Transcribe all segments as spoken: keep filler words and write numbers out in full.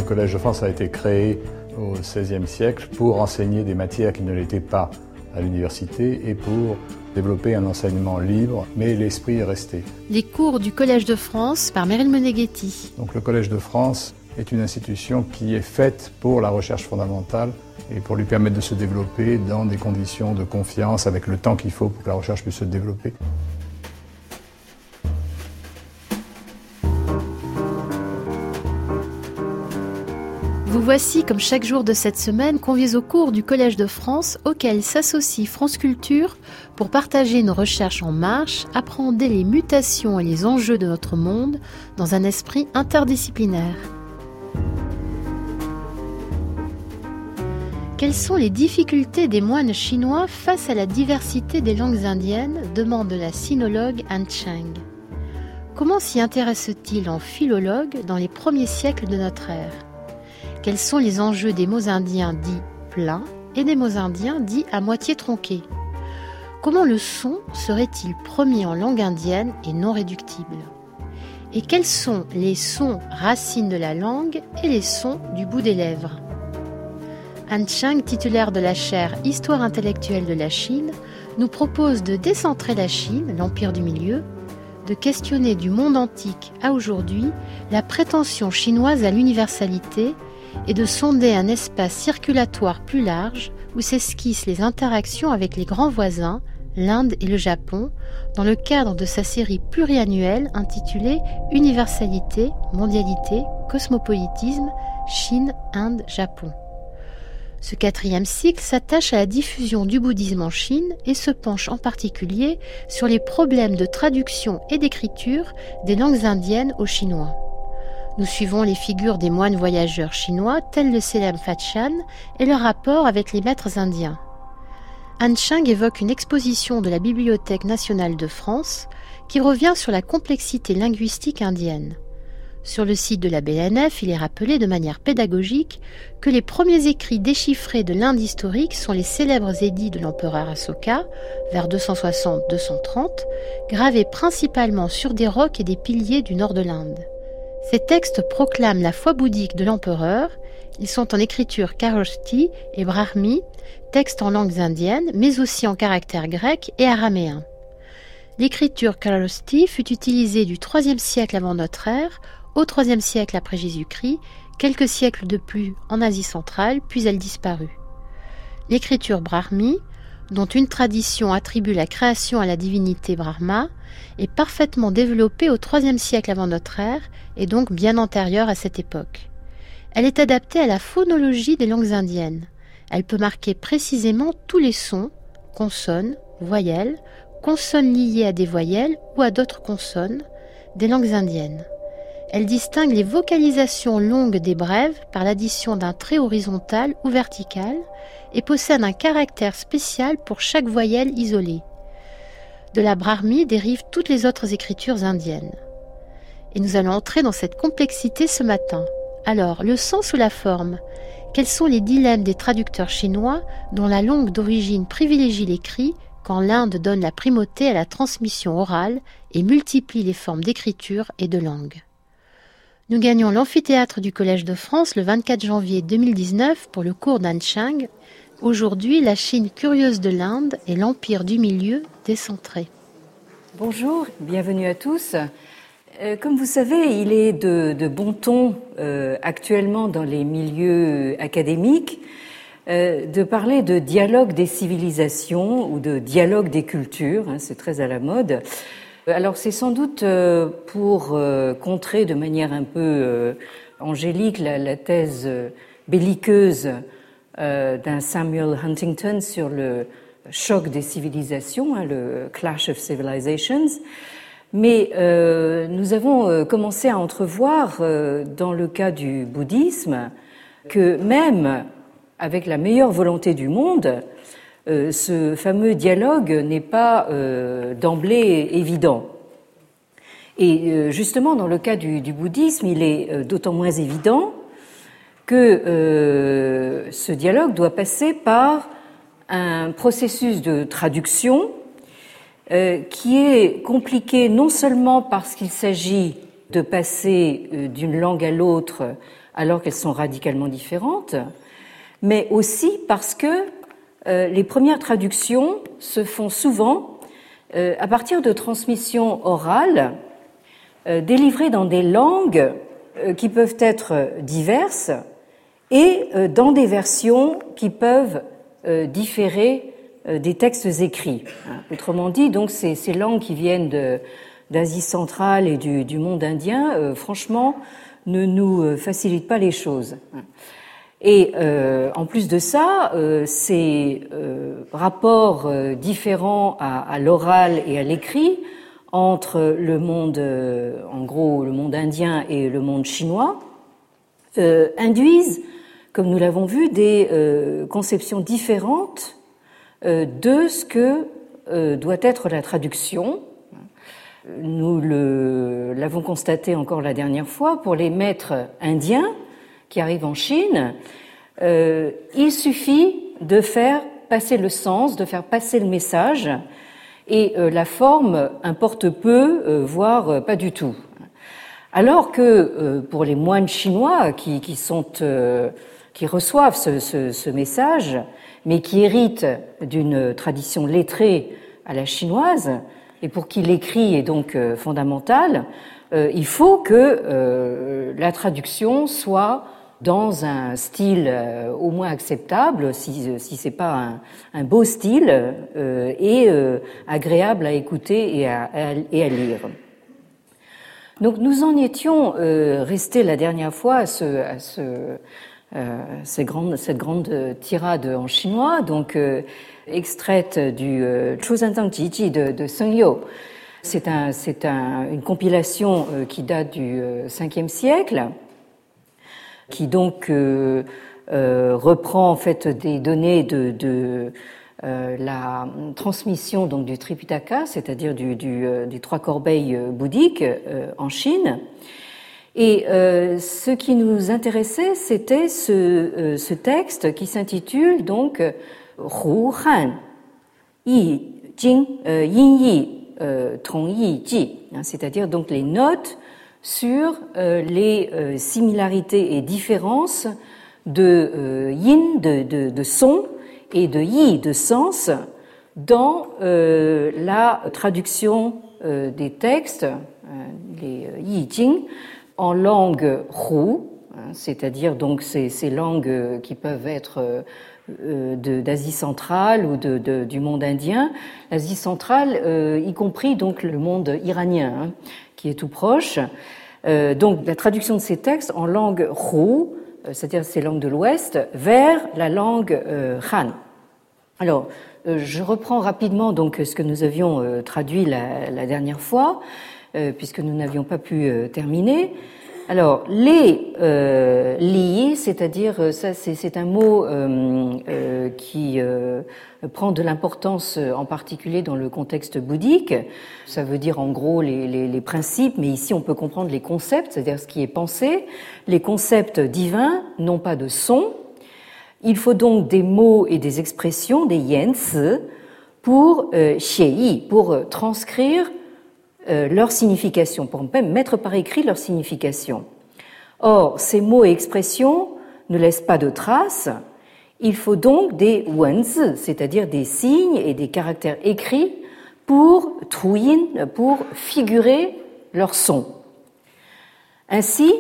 Collège de France a été créé au seizième siècle pour enseigner des matières qui ne l'étaient pas à l'université et pour développer un enseignement libre, mais l'esprit est resté. Les cours du Collège de France par Meryl Moneghetti. Donc le Collège de France est une institution qui est faite pour la recherche fondamentale et pour lui permettre de se développer dans des conditions de confiance avec le temps qu'il faut pour que la recherche puisse se développer. Vous voici, comme chaque jour de cette semaine, conviés au cours du Collège de France, auquel s'associe France Culture pour partager nos recherches en marche, appréhender les mutations et les enjeux de notre monde dans un esprit interdisciplinaire. Quelles sont les difficultés des moines chinois face à la diversité des langues indiennes, demande la sinologue Han Cheng. Comment s'y intéresse-t-il en philologue dans les premiers siècles de notre ère ? Quels sont les enjeux des mots indiens dits pleins et des mots indiens dits à moitié tronqués ? Comment le son serait-il premier en langue indienne et non réductible ? Et quels sont les sons racines de la langue et les sons du bout des lèvres ? Han Cheng, titulaire de la chaire Histoire intellectuelle de la Chine, nous propose de décentrer la Chine, l'empire du milieu, de questionner du monde antique à aujourd'hui la prétention chinoise à l'universalité et de sonder un espace circulatoire plus large où s'esquissent les interactions avec les grands voisins, l'Inde et le Japon, dans le cadre de sa série pluriannuelle intitulée « Universalité, mondialité, cosmopolitisme, Chine, Inde, Japon ». Ce quatrième cycle s'attache à la diffusion du bouddhisme en Chine et se penche en particulier sur les problèmes de traduction et d'écriture des langues indiennes au chinois. Nous suivons les figures des moines voyageurs chinois tels le célèbre Fachan et leur rapport avec les maîtres indiens. Han Cheng évoque une exposition de la Bibliothèque nationale de France qui revient sur la complexité linguistique indienne. Sur le site de la B N F, il est rappelé de manière pédagogique que les premiers écrits déchiffrés de l'Inde historique sont les célèbres édits de l'empereur Asoka, vers deux cent soixante à deux cent trente, gravés principalement sur des rocs et des piliers du nord de l'Inde. Ces textes proclament la foi bouddhique de l'empereur. Ils sont en écriture kharoshthi et brahmi, textes en langues indiennes, mais aussi en caractères grecs et araméens. L'écriture kharoshthi fut utilisée du troisième siècle avant notre ère au troisième siècle après Jésus-Christ, quelques siècles de plus en Asie centrale, puis elle disparut. L'écriture brahmi, dont une tradition attribue la création à la divinité Brahma, est parfaitement développée au troisième siècle avant notre ère et donc bien antérieure à cette époque. Elle est adaptée à la phonologie des langues indiennes. Elle peut marquer précisément tous les sons, consonnes, voyelles, consonnes liées à des voyelles ou à d'autres consonnes, des langues indiennes. Elle distingue les vocalisations longues des brèves par l'addition d'un trait horizontal ou vertical et possède un caractère spécial pour chaque voyelle isolée. De la brahmi dérivent toutes les autres écritures indiennes. Et nous allons entrer dans cette complexité ce matin. Alors, le sens ou la forme ? Quels sont les dilemmes des traducteurs chinois dont la langue d'origine privilégie l'écrit quand l'Inde donne la primauté à la transmission orale et multiplie les formes d'écriture et de langue ? Nous gagnons l'amphithéâtre du Collège de France le vingt-quatre janvier deux mille dix-neuf pour le cours d'Han Cheng. Aujourd'hui, la Chine curieuse de l'Inde et l'empire du milieu décentré. Bonjour, bienvenue à tous. Euh, comme vous savez, il est de, de bon ton euh, actuellement dans les milieux académiques euh, de parler de dialogue des civilisations ou de dialogue des cultures, hein, c'est très à la mode. Alors c'est sans doute euh, pour euh, contrer de manière un peu euh, angélique la, la thèse euh, belliqueuse euh, d'un Samuel Huntington sur le choc des civilisations, hein, le Clash of Civilizations. Mais euh, nous avons euh, commencé à entrevoir, euh, dans le cas du bouddhisme, que même avec la meilleure volonté du monde, euh, ce fameux dialogue n'est pas euh, d'emblée évident. Et euh, justement, dans le cas du, du bouddhisme, il est euh, d'autant moins évident que euh, ce dialogue doit passer par un processus de traduction euh, qui est compliqué non seulement parce qu'il s'agit de passer d'une langue à l'autre alors qu'elles sont radicalement différentes, mais aussi parce que euh, les premières traductions se font souvent euh, à partir de transmissions orales euh, délivrées dans des langues euh, qui peuvent être diverses et euh, dans des versions qui peuvent euh, différer euh, des textes écrits. Autrement dit, donc ces, ces langues qui viennent de, d'Asie centrale et du, du monde indien, euh, franchement, ne nous facilitent pas les choses. Et euh, en plus de ça, euh, ces euh, rapports euh, différents à, à l'oral et à l'écrit entre le monde, euh, en gros, le monde indien et le monde chinois, euh, induisent, comme nous l'avons vu, des euh, conceptions différentes euh, de ce que euh, doit être la traduction. Nous le, l'avons constaté encore la dernière fois, pour les maîtres indiens qui arrivent en Chine, euh, il suffit de faire passer le sens, de faire passer le message, et euh, la forme importe peu, euh, voire euh, pas du tout. Alors que euh, pour les moines chinois qui, qui, sont, euh, qui reçoivent ce, ce, ce message, mais qui héritent d'une tradition lettrée à la chinoise, et pour qui l'écrit est donc euh, fondamental, euh, il faut que euh, la traduction soit dans un style euh, au moins acceptable, si, si c'est pas un, un beau style, euh, et euh, agréable à écouter et à, à, et à lire. Donc nous en étions euh, restés la dernière fois à, ce, à ce, euh, cette, grande, cette grande tirade en chinois, donc euh, extraite du euh, Chuzhantang Jiji de, de Seng You. C'est, un, c'est un, une compilation euh, qui date du euh, cinquième siècle, qui donc euh, euh, reprend en fait des données de, de euh, la transmission donc du Tripitaka, c'est-à-dire du, du, euh, des trois corbeilles bouddhiques euh, en Chine. Et euh, ce qui nous intéressait, c'était ce, euh, ce texte qui s'intitule donc Hu Han Yi Jing Yin Yi Tong Yi Ji, c'est-à-dire donc les notes sur euh, les euh, similarités et différences de euh, yin, de, de, de son, et de yi, de sens, dans euh, la traduction euh, des textes, euh, les euh, yi jing, en langue hu, hein, c'est-à-dire donc ces, ces langues qui peuvent être euh, de, d'Asie centrale ou de, de, du monde indien, l'Asie centrale, euh, y compris donc le monde iranien, hein, qui est tout proche. Euh, donc la traduction de ces textes en langue hu, euh, c'est-à-dire ces langues de l'Ouest, vers la langue euh, Han. Alors, euh, je reprends rapidement donc ce que nous avions euh, traduit la, la dernière fois, euh, puisque nous n'avions pas pu euh, terminer. Alors, les euh, li, c'est-à-dire, ça, c'est, c'est un mot euh, euh, qui euh, prend de l'importance, en particulier dans le contexte bouddhique. Ça veut dire en gros les, les, les principes, mais ici on peut comprendre les concepts, c'est-à-dire ce qui est pensé. Les concepts divins n'ont pas de son. Il faut donc des mots et des expressions, des yens, pour euh, xie, pour euh, transcrire Euh, leur signification, pour même mettre par écrit leur signification. Or, ces mots et expressions ne laissent pas de traces. Il faut donc des wenzi, c'est-à-dire des signes et des caractères écrits pour truyin, pour figurer leur son. Ainsi,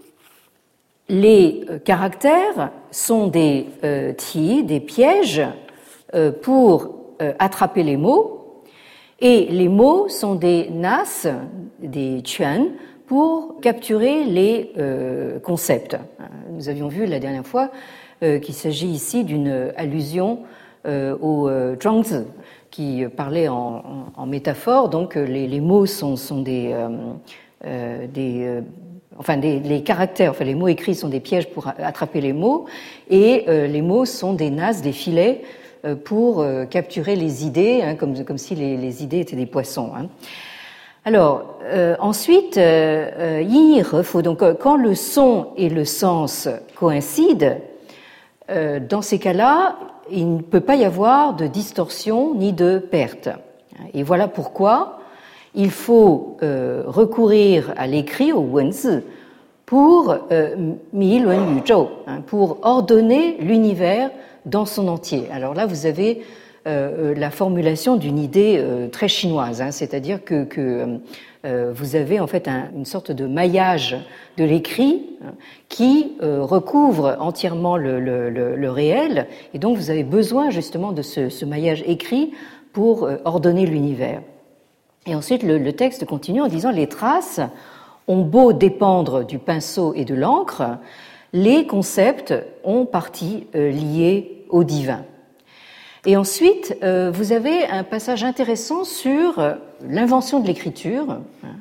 les caractères sont des euh, ti, des pièges euh, pour euh, attraper les mots. Et les mots sont des nas, des quan, pour capturer les euh, concepts. Nous avions vu la dernière fois euh, qu'il s'agit ici d'une allusion euh, au euh, Zhuangzi, qui parlait en, en, en métaphore. Donc les, les mots sont, sont des, euh, euh, des euh, enfin des, les caractères, enfin les mots écrits sont des pièges pour attraper les mots, et euh, les mots sont des nas, des filets, pour capturer les idées, hein, comme, comme si les, les idées étaient des poissons. Hein. Alors, euh, ensuite, euh, yir, faut donc quand le son et le sens coïncident, euh, dans ces cas-là, il ne peut pas y avoir de distorsion ni de perte. Et voilà pourquoi il faut euh, recourir à l'écrit, au wenzi, pour euh, mi lun yu zhou, hein, pour ordonner l'univers dans son entier. Alors là, vous avez euh, la formulation d'une idée euh, très chinoise, hein, c'est-à-dire que, que euh, vous avez en fait un, une sorte de maillage de l'écrit hein, qui euh, recouvre entièrement le, le, le, le réel, et donc vous avez besoin justement de ce, ce maillage écrit pour euh, ordonner l'univers. Et ensuite, le, le texte continue en disant « Les traces ont beau dépendre du pinceau et de l'encre, les concepts ont partie euh, liés au divin. » Et ensuite, euh, vous avez un passage intéressant sur euh, l'invention de l'écriture.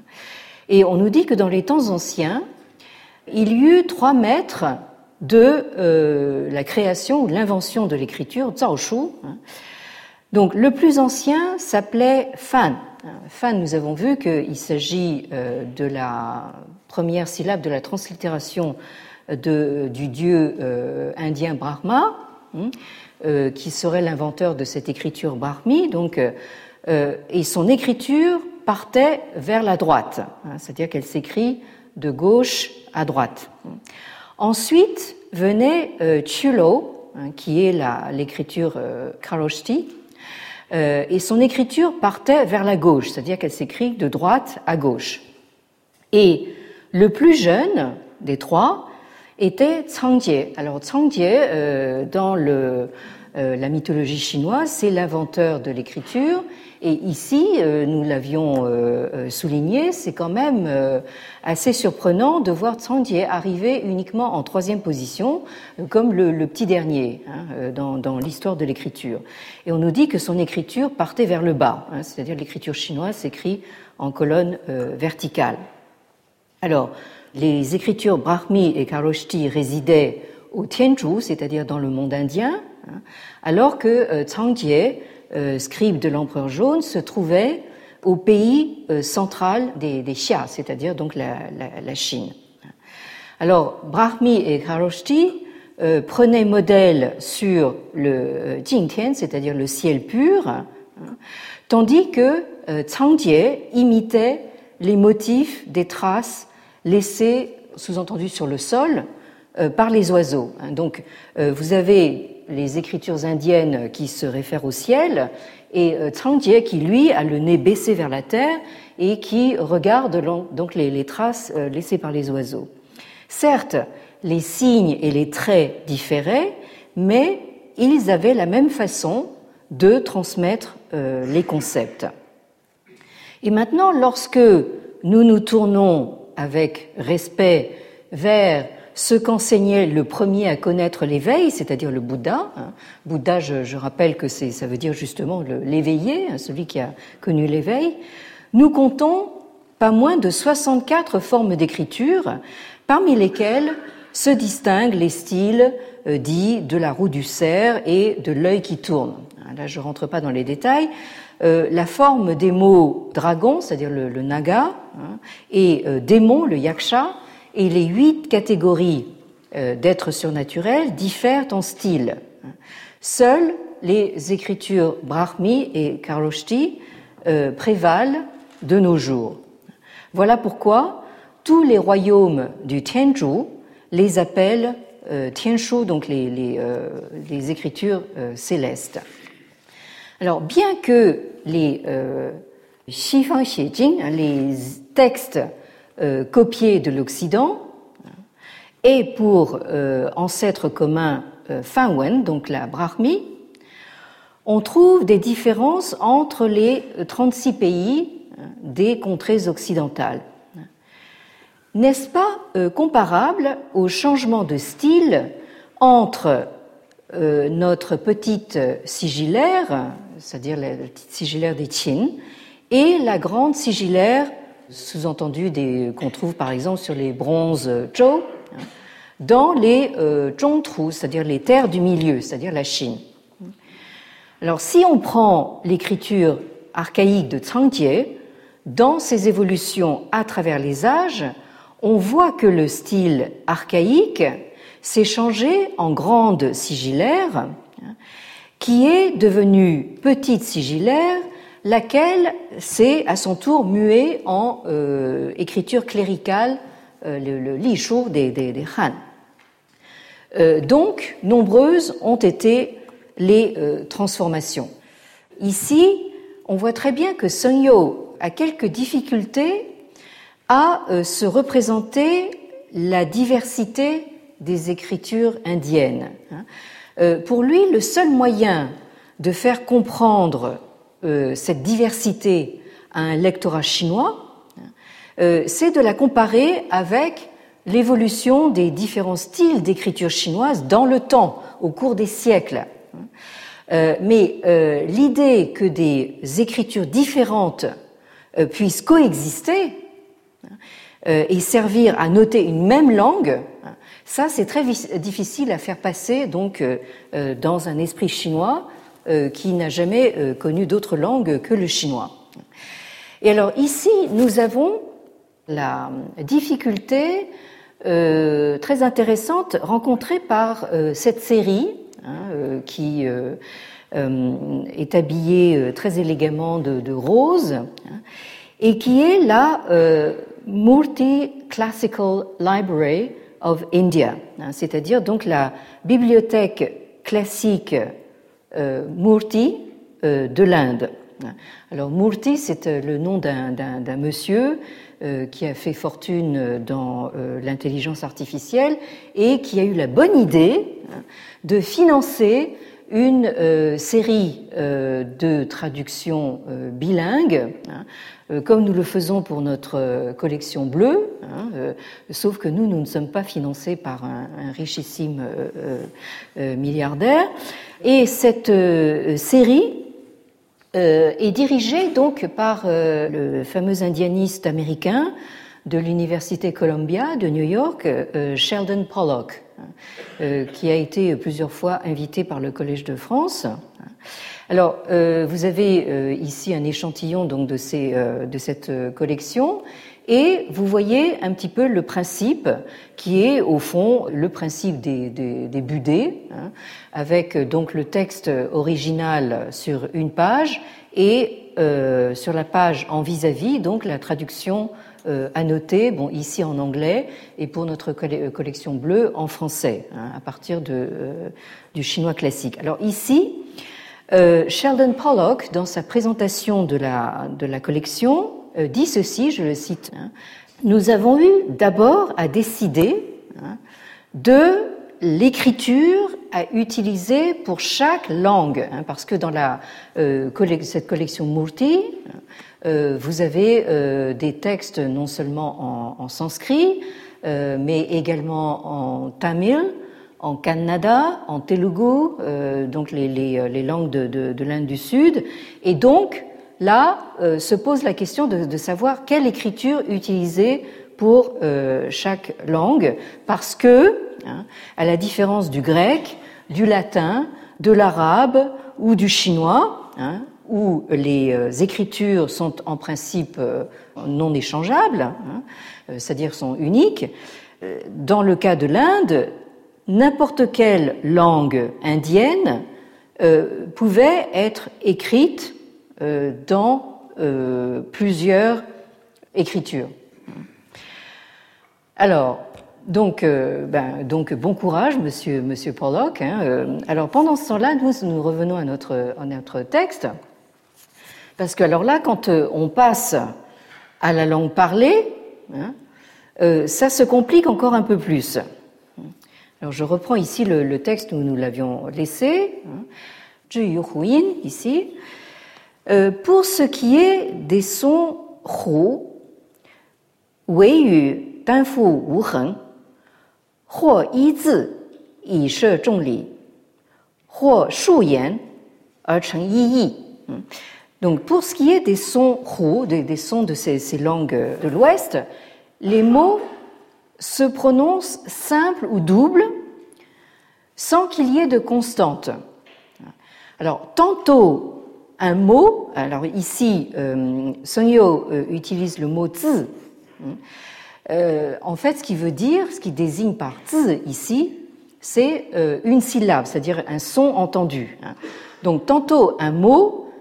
Et on nous dit que dans les temps anciens, il y eut trois maîtres de euh, la création ou de l'invention de l'écriture, Zhao Shu. Donc, le plus ancien s'appelait Fan. Fan, nous avons vu qu'il s'agit euh, de la première syllabe de la translittération de, du dieu euh, indien Brahma, hein, euh, qui serait l'inventeur de cette écriture brahmi. Donc, euh, et son écriture partait vers la droite, hein, c'est-à-dire qu'elle s'écrit de gauche à droite. Ensuite venait euh, Chulo, hein, qui est la, l'écriture euh, Kharoshthi, euh, et son écriture partait vers la gauche, c'est-à-dire qu'elle s'écrit de droite à gauche. Et le plus jeune des trois était Cangjie. Alors Cangjie, euh, dans le, euh, la mythologie chinoise, c'est l'inventeur de l'écriture. Et ici, euh, nous l'avions euh, souligné, c'est quand même euh, assez surprenant de voir Cangjie arriver uniquement en troisième position, euh, comme le, le petit dernier hein, dans, dans l'histoire de l'écriture. Et on nous dit que son écriture partait vers le bas, hein, c'est-à-dire l'écriture chinoise s'écrit en colonne euh, verticale. Alors, les écritures Brahmi et Kharoshthi résidaient au Tianzhu, c'est-à-dire dans le monde indien, hein, alors que euh, Cangjie, Euh, scribe de l'empereur jaune, se trouvait au pays euh, central des, des Xia, c'est-à-dire donc la, la, la Chine. Alors, Brahmi et Kharoshthi euh, prenaient modèle sur le euh, Jingtian, c'est-à-dire le ciel pur, hein, tandis que euh, Cangjie imitait les motifs des traces laissées, sous-entendu sur le sol, euh, par les oiseaux. Hein. Donc, euh, vous avez les écritures indiennes qui se réfèrent au ciel, et Cangjie qui, lui, a le nez baissé vers la terre et qui regarde donc les, les traces laissées par les oiseaux. Certes, les signes et les traits différaient, mais ils avaient la même façon de transmettre euh, les concepts. Et maintenant, lorsque nous nous tournons avec respect vers ce qu'enseignait le premier à connaître l'éveil, c'est-à-dire le Bouddha. Bouddha, je, je rappelle que c'est, ça veut dire justement le, l'éveillé, celui qui a connu l'éveil. Nous comptons pas moins de soixante-quatre formes d'écriture, parmi lesquelles se distinguent les styles euh, dits de la roue du cerf et de l'œil qui tourne. Là, je ne rentre pas dans les détails. Euh, la forme des mots dragon, c'est-à-dire le, le naga, hein, et euh, démon, le yaksha, et les huit catégories d'êtres surnaturels diffèrent en style. Seules les écritures Brahmi et Kharoshthi prévalent de nos jours. Voilà pourquoi tous les royaumes du Tianzhu les appellent Tianshu, donc les, les, les écritures célestes. Alors, bien que les Xifang Xiejing, les textes Euh, copiés de l'Occident, et pour euh, ancêtre commun euh, Fanwen, donc la Brahmi, on trouve des différences entre les trente-six pays euh, des contrées occidentales. N'est-ce pas euh, comparable au changement de style entre euh, notre petite sigillaire, c'est-à-dire la petite sigillaire des Qin, et la grande sigillaire sous-entendu des, qu'on trouve par exemple sur les bronzes Zhou, dans les euh, Zhongtru, c'est-à-dire les terres du milieu, c'est-à-dire la Chine. Alors, si on prend l'écriture archaïque de Cangjie, dans ses évolutions à travers les âges, on voit que le style archaïque s'est changé en grande sigillaire, qui est devenue petite sigillaire laquelle s'est à son tour muée en euh, écriture cléricale, euh, le, le li shu des, des, des Han. Euh, donc, nombreuses ont été les euh, transformations. Ici, on voit très bien que Seungyo a quelques difficultés à euh, se représenter la diversité des écritures indiennes. Euh, pour lui, le seul moyen de faire comprendre euh, cette diversité à un lectorat chinois, euh, c'est de la comparer avec l'évolution des différents styles d'écriture chinoise dans le temps, au cours des siècles. Euh, mais euh, l'idée que des écritures différentes euh, puissent coexister euh, et servir à noter une même langue, ça c'est très difficile à faire passer donc euh, dans un esprit chinois euh, qui n'a jamais euh, connu d'autre langue que le chinois. Et alors ici, nous avons la difficulté euh, très intéressante rencontrée par euh, cette série hein, euh, qui euh, euh, est habillée euh, très élégamment de, de rose hein, et qui est la euh, Murti Classical Library of India, hein, c'est-à-dire donc la bibliothèque classique euh, Murti euh, de l'Inde. Alors Murti, c'est le nom d'un, d'un, d'un monsieur euh, qui a fait fortune dans euh, l'intelligence artificielle et qui a eu la bonne idée hein, de financer une euh, série euh, de traductions euh, bilingues, hein, euh, comme nous le faisons pour notre euh, collection bleue, hein, euh, sauf que nous, nous ne sommes pas financés par un, un richissime euh, euh, milliardaire. Et cette euh, série euh, est dirigée donc par euh, le fameux indianiste américain de l'université Columbia de New York, euh, Sheldon Pollock, euh, qui a été plusieurs fois invité par le Collège de France. Alors, euh, vous avez euh, ici un échantillon donc de, ces, euh, de cette collection, et vous voyez un petit peu le principe qui est au fond le principe des, des, des budets, hein, avec donc le texte original sur une page et euh, sur la page en vis-à-vis donc la traduction Euh, annoté, bon, ici en anglais, et pour notre collection bleue en français, hein, à partir de, euh, du chinois classique. Alors ici, euh, Sheldon Pollock, dans sa présentation de la, de la collection, euh, dit ceci, je le cite, hein, « Nous avons eu d'abord à décider hein, de l'écriture à utiliser pour chaque langue, hein, parce que dans la, euh, collect- cette collection Murti, Euh, vous avez euh, des textes non seulement en, en sanskrit, euh, mais également en tamil, en kannada, en telugu, euh, donc les, les, les langues de, de, de l'Inde du Sud. Et donc, là, euh, se pose la question de, de savoir quelle écriture utiliser pour euh, chaque langue, parce que, hein, à la différence du grec, du latin, de l'arabe ou du chinois, hein, où les écritures sont en principe non échangeables, hein, c'est-à-dire sont uniques. Dans le cas de l'Inde, n'importe quelle langue indienne euh, pouvait être écrite euh, dans euh, plusieurs écritures. Alors, donc, euh, ben, donc bon courage, monsieur, monsieur Pollock. Hein, euh, alors, pendant ce temps-là, nous, nous revenons à notre, à notre texte. Parce que alors là, quand on passe à la langue parlée, hein, euh, ça se complique encore un peu plus. Alors je reprends ici le, le texte où nous l'avions laissé, hein, Zhi Yu Hu Yin, ici. Euh, pour ce qui est des sons hu, wei yu dan fu wu heng,或一字以摄众理，或数言而成一义。Donc, pour ce qui est des sons hu, des, des sons de ces, ces langues de l'Ouest, les mots se prononcent simples ou doubles sans qu'il y ait de constante. Alors, tantôt un mot, alors ici, euh, Seungyo euh, utilise le mot zi. Euh, en fait, ce qui veut dire, ce qui désigne par zi ici, c'est euh, une syllabe, c'est-à-dire un son entendu. Donc, tantôt un mot,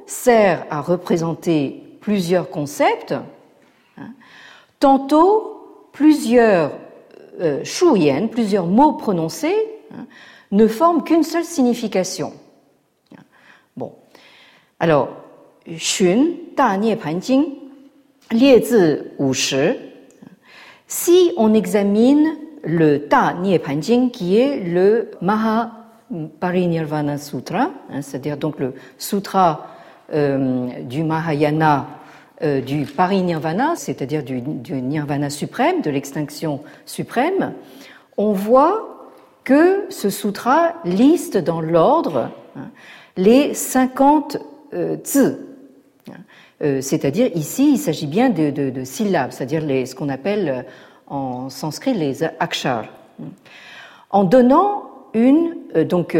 sert à représenter plusieurs concepts, hein, tantôt plusieurs euh, shuyan, plusieurs mots prononcés, hein, ne forment qu'une seule signification. Bon, alors, Xun Da Nieppan Jing, lié zi wu shi. Si on examine le Da Nieppan Jing, qui est le Maha Parinirvana Sutra, hein, c'est-à-dire donc le sutra euh, du Mahayana euh, du Parinirvana, c'est-à-dire du, du Nirvana suprême, de l'extinction suprême, on voit que ce sutra liste dans l'ordre, hein, les cinquante euh, zi. Euh, c'est-à-dire ici, il s'agit bien de, de, de syllabes, c'est-à-dire les, ce qu'on appelle en sanskrit les akshars. En donnant une, euh, donc,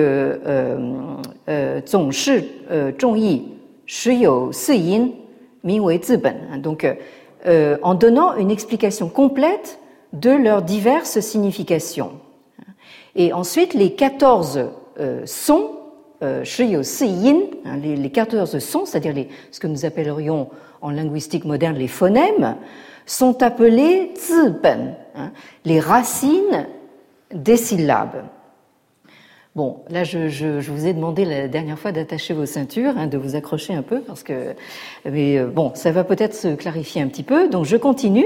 zong shi zhong yi shi you si yin min wei zi ben. Donc, euh, en donnant une explication complète de leurs diverses significations. Et ensuite, les quatorze euh, sons, shi you si yin, les, les quatorze sons, c'est-à-dire les, ce que nous appellerions en linguistique moderne les phonèmes, sont appelés zi ben, hein, les racines des syllabes. Bon, là, je, je, je vous ai demandé la dernière fois d'attacher vos ceintures, hein, de vous accrocher un peu, parce que, mais bon, ça va peut-être se clarifier un petit peu. Donc, je continue.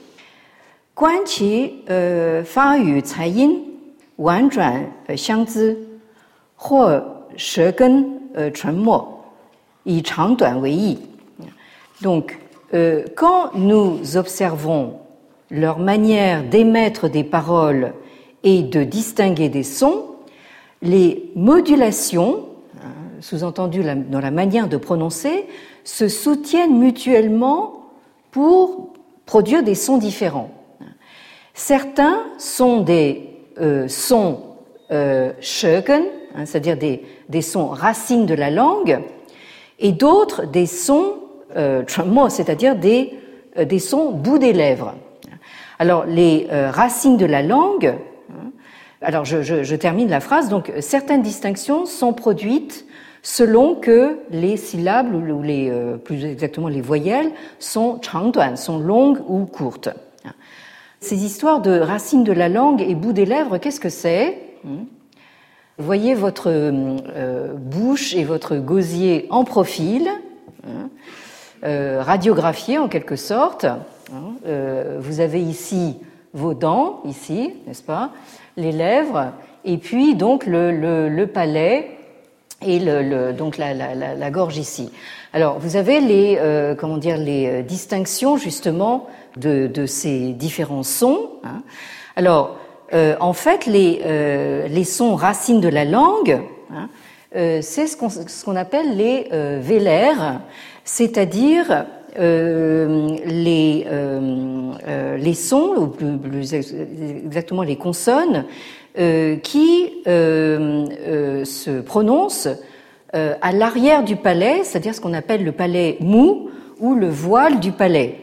Guan qi fa yu cai yin wan zhuan xiang zi或舌根沉默以长短为义. Donc, euh, quand nous observons leur manière d'émettre des paroles et de distinguer des sons, les modulations, sous-entendu dans la manière de prononcer, se soutiennent mutuellement pour produire des sons différents. Certains sont des euh, sons euh, shegen, hein, c'est-à-dire des, des sons racines de la langue, et d'autres des sons euh, tremmo, c'est-à-dire des, euh, des sons bout des lèvres. Alors, les euh, racines de la langue, alors je, je, je termine la phrase, donc certaines distinctions sont produites selon que les syllabes, ou les, euh, plus exactement les voyelles, sont changduan, sont longues ou courtes. Ces histoires de racines de la langue et bout des lèvres, qu'est-ce que c'est ? Vous voyez votre euh, bouche et votre gosier en profil, hein, euh, radiographiés en quelque sorte. Hein, euh, vous avez ici vos dents, ici, n'est-ce pas ? Les lèvres, et puis donc le, le, le palais et le, le, donc la, la, la, la gorge ici. Alors vous avez les euh, comment dire les distinctions justement de, de ces différents sons. Hein. Alors euh, en fait les euh, les sons racines de la langue, hein, euh, c'est ce qu'on ce qu'on appelle les euh, vélaires, c'est-à-dire Euh, les, euh, euh, les sons, ou plus, plus exactement les consonnes, euh, qui euh, euh, se prononcent euh, à l'arrière du palais, c'est-à-dire ce qu'on appelle le palais mou ou le voile du palais.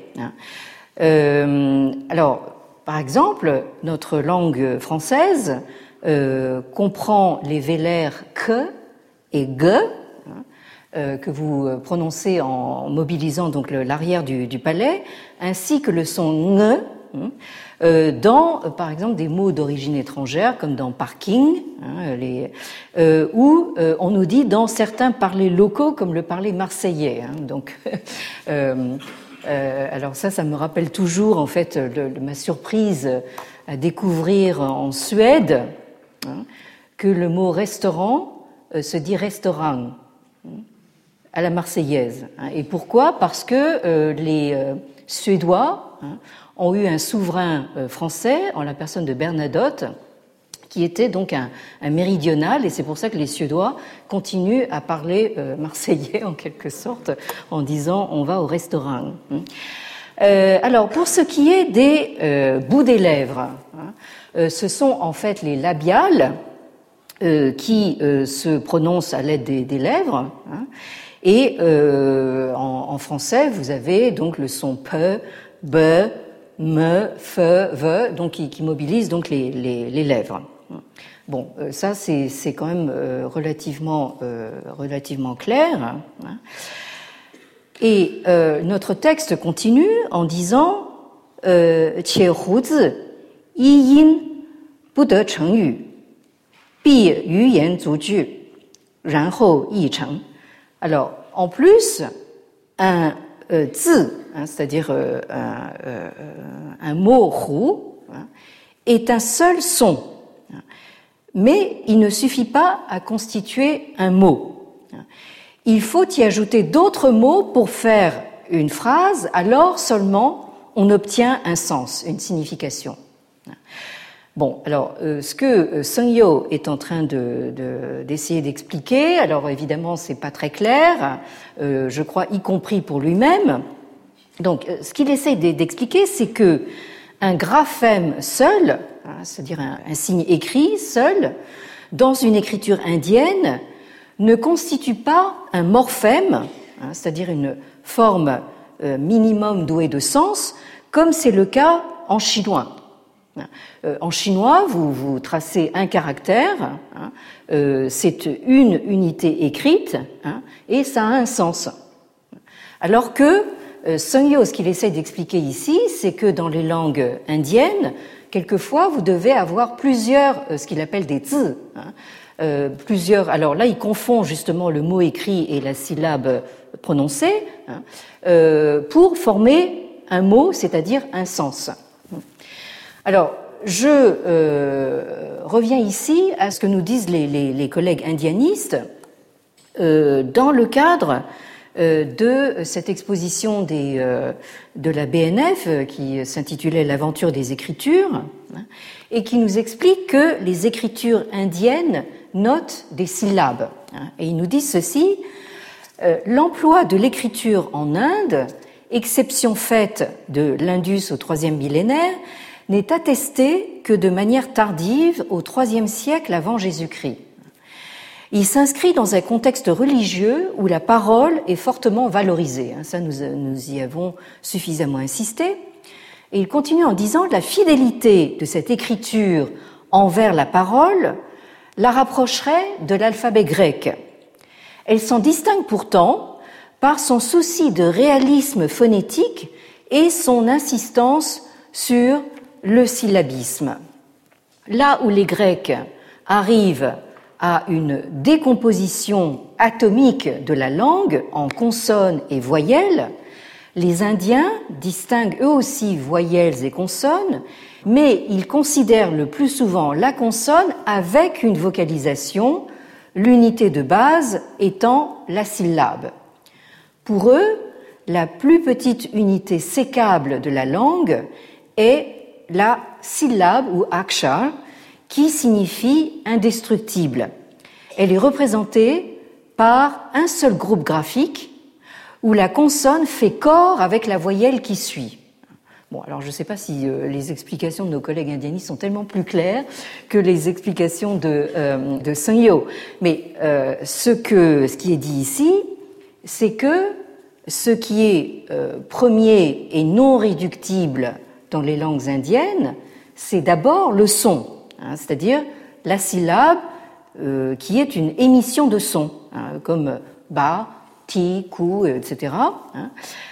Euh, alors, par exemple, notre langue française euh, comprend les vélaires que et ge, Euh, que vous prononcez en mobilisant donc le, l'arrière du, du palais, ainsi que le son nge, euh, dans, euh, par exemple, des mots d'origine étrangère, comme dans parking, hein, les, euh, ou euh, on nous dit dans certains parlers locaux, comme le parler marseillais. Hein, donc, euh, euh, alors ça, ça me rappelle toujours, en fait, de, de ma surprise à découvrir en Suède, hein, que le mot restaurant euh, se dit restaurant à la marseillaise. Et pourquoi ? Parce que euh, les euh, Suédois hein, ont eu un souverain euh, français, en la personne de Bernadotte, qui était donc un, un méridional, et c'est pour ça que les Suédois continuent à parler euh, marseillais, en quelque sorte, en disant « on va au restaurant ». Euh, alors, pour ce qui est des euh, bouts des lèvres, hein, euh, ce sont en fait les labiales euh, qui euh, se prononcent à l'aide des, des lèvres, hein, et euh, en, en français, vous avez donc le son pe, be, me, fe, ve, donc qui, qui mobilise donc les, les, les lèvres. Bon, euh, ça c'est, c'est quand même euh, relativement, euh, relativement clair. Hein. Et euh, notre texte continue en disant euh, « Qie hu zi yi yin bu de cheng yu, bi yu yan zu ju, ran hou yi cheng ». Alors, en plus, un euh, zi, hein, c'est-à-dire euh, un, euh, un mot hu, hein, est un seul son. Mais il ne suffit pas à constituer un mot. Il faut y ajouter d'autres mots pour faire une phrase, alors seulement on obtient un sens, une signification. Bon, alors euh, ce que Seng Yo est en train de, de, d'essayer d'expliquer, alors évidemment c'est pas très clair, euh, je crois y compris pour lui-même. Donc euh, ce qu'il essaie d'expliquer, c'est que un graphème seul, c'est-à-dire un, un signe écrit seul, dans une écriture indienne, ne constitue pas un morphème, c'est-à-dire une forme minimum douée de sens, comme c'est le cas en chinois. En chinois, vous, vous tracez un caractère, c'est une unité écrite, et ça a un sens. Alors que Seng Yo, ce qu'il essaie d'expliquer ici, c'est que dans les langues indiennes, quelquefois, vous devez avoir plusieurs, ce qu'il appelle des zi, hein, euh, plusieurs. Alors là, il confond justement le mot écrit et la syllabe prononcée hein, euh, pour former un mot, c'est-à-dire un sens. Alors, je euh, reviens ici à ce que nous disent les, les, les collègues indianistes euh, dans le cadre de cette exposition des, de la B N F qui s'intitulait « L'aventure des écritures » et qui nous explique que les écritures indiennes notent des syllabes. Et ils nous disent ceci, « L'emploi de l'écriture en Inde, exception faite de l'Indus au troisième millénaire, n'est attesté que de manière tardive au troisième siècle avant Jésus-Christ. Il s'inscrit dans un contexte religieux où la parole est fortement valorisée. Ça, nous, nous y avons suffisamment insisté. Et il continue en disant « La fidélité de cette écriture envers la parole la rapprocherait de l'alphabet grec. Elle s'en distingue pourtant par son souci de réalisme phonétique et son insistance sur le syllabisme. Là où les Grecs arrivent à une décomposition atomique de la langue en consonnes et voyelles, les Indiens distinguent eux aussi voyelles et consonnes, mais ils considèrent le plus souvent la consonne avec une vocalisation, l'unité de base étant la syllabe. Pour eux, la plus petite unité sécable de la langue est la syllabe ou akshar, qui signifie indestructible. Elle est représentée par un seul groupe graphique où la consonne fait corps avec la voyelle qui suit. Bon, alors je ne sais pas si euh, les explications de nos collègues indianistes sont tellement plus claires que les explications de, euh, de Seng Yo. Mais euh, ce, que, ce qui est dit ici, c'est que ce qui est euh, premier et non réductible dans les langues indiennes, c'est d'abord le son. Hein, c'est-à-dire la syllabe euh, qui est une émission de son, hein, comme ba, ti, ku, et cetera. Hein.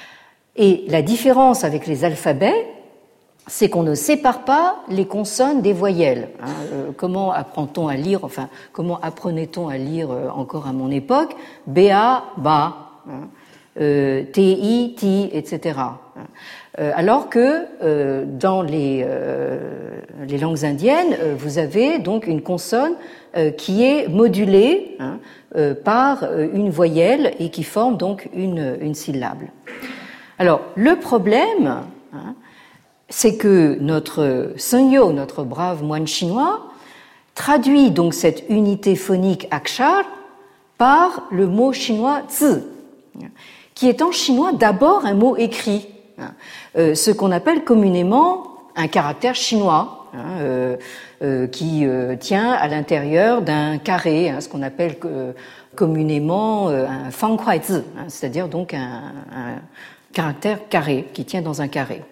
Et la différence avec les alphabets, c'est qu'on ne sépare pas les consonnes des voyelles. Hein. Euh, comment apprend-on à lire, enfin, comment apprenait-on à lire euh, encore à mon époque, ba, ba, hein, euh, ti, ti, et cetera. Hein. Euh, alors que euh, dans les, euh, les langues indiennes, euh, vous avez donc une consonne euh, qui est modulée hein, euh, par euh, une voyelle et qui forme donc une, une syllabe. Alors, le problème, hein, c'est que notre Seng Yo, notre brave moine chinois, traduit donc cette unité phonique akshar par le mot chinois zi, qui est en chinois d'abord un mot écrit. Euh, ce qu'on appelle communément un caractère chinois, hein, euh, euh, qui euh, tient à l'intérieur d'un carré, hein, ce qu'on appelle euh, communément euh, un fangkuaizi, hein, c'est-à-dire donc un, un caractère carré qui tient dans un carré.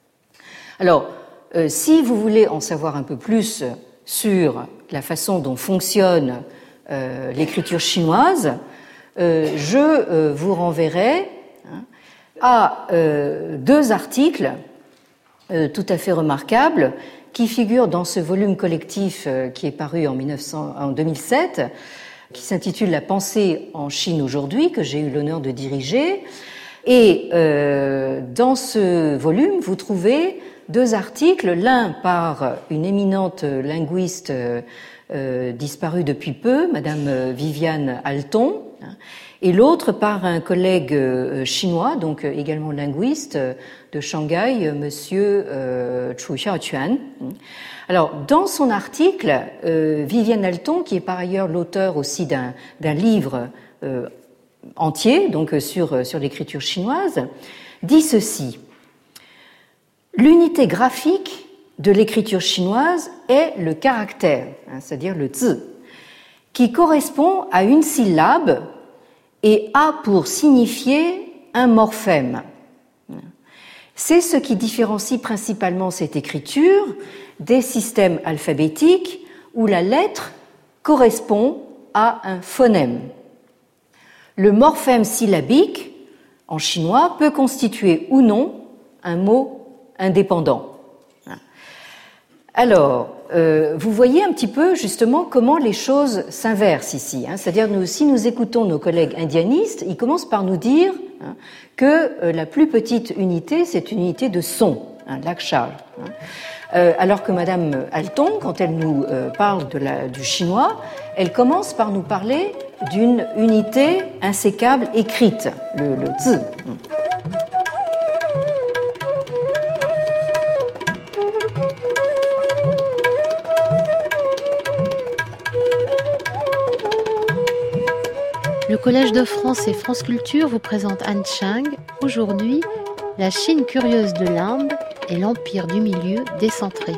Alors, euh, si vous voulez en savoir un peu plus sur la façon dont fonctionne euh, l'écriture chinoise, euh, je euh, vous renverrai hein, a euh, deux articles euh, tout à fait remarquables qui figurent dans ce volume collectif euh, qui est paru en, mille neuf cents, en deux mille sept, qui s'intitule « La pensée en Chine aujourd'hui », que j'ai eu l'honneur de diriger. Et euh, dans ce volume, vous trouvez deux articles, l'un par une éminente linguiste euh, euh, disparue depuis peu, Madame Viviane Alton, et l'autre par un collègue euh, chinois, donc euh, également linguiste euh, de Shanghai, Monsieur euh, Chu Xiaoquan. Alors, dans son article, euh, Viviane Alton, qui est par ailleurs l'auteur aussi d'un, d'un livre euh, entier, donc sur, sur l'écriture chinoise, dit ceci. L'unité graphique de l'écriture chinoise est le caractère, hein, c'est-à-dire le zi, qui correspond à une syllabe et a pour signifier un morphème. C'est ce qui différencie principalement cette écriture des systèmes alphabétiques où la lettre correspond à un phonème. Le morphème syllabique, en chinois, peut constituer ou non un mot indépendant. Alors, euh, vous voyez un petit peu justement comment les choses s'inversent ici. Hein. C'est-à-dire, nous, si nous écoutons nos collègues indianistes, ils commencent par nous dire hein, que euh, la plus petite unité, c'est une unité de son, hein, l'akshar. Hein. Euh, alors que Madame Alton, quand elle nous euh, parle de la, du chinois, elle commence par nous parler d'une unité insécable écrite, le, le zi. Le Collège de France et France Culture vous présente Han Chang, aujourd'hui, la Chine curieuse de l'Inde et l'Empire du Milieu décentré.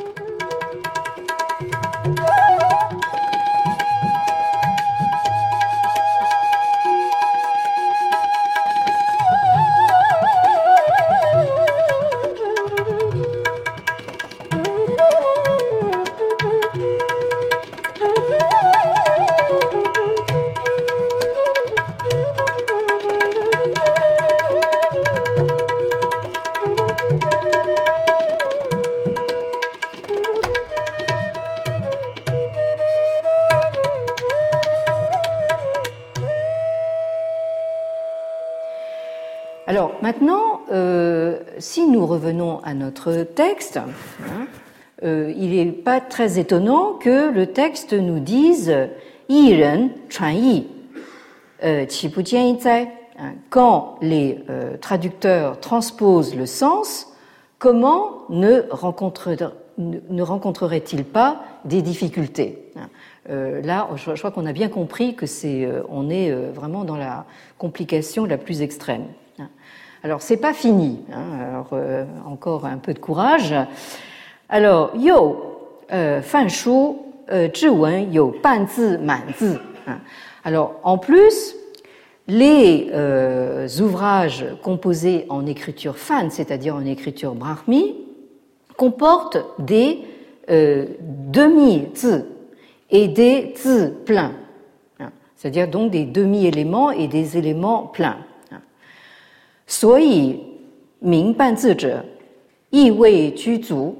Alors maintenant, euh, si nous revenons à notre texte, hein, euh, il n'est pas très étonnant que le texte nous dise « Yi ren chuan yi, qi bu jian yi zai ». Quand les euh, traducteurs transposent le sens, comment ne, rencontre, ne, ne rencontrerait-il pas des difficultés? Euh, là, je, je crois qu'on a bien compris que c'est, euh, on est euh, vraiment dans la complication la plus extrême. Alors, c'est pas fini. Hein, alors, euh, encore un peu de courage. Alors, yo, fan shu, zhi wen, yo, ban zi, man zi. Alors, en plus, les euh, ouvrages composés en écriture fan, c'est-à-dire en écriture brahmi, comportent des euh, demi-zi et des zi pleins. C'est-à-dire donc des demi-éléments et des éléments pleins. 所以明半字者意味居足.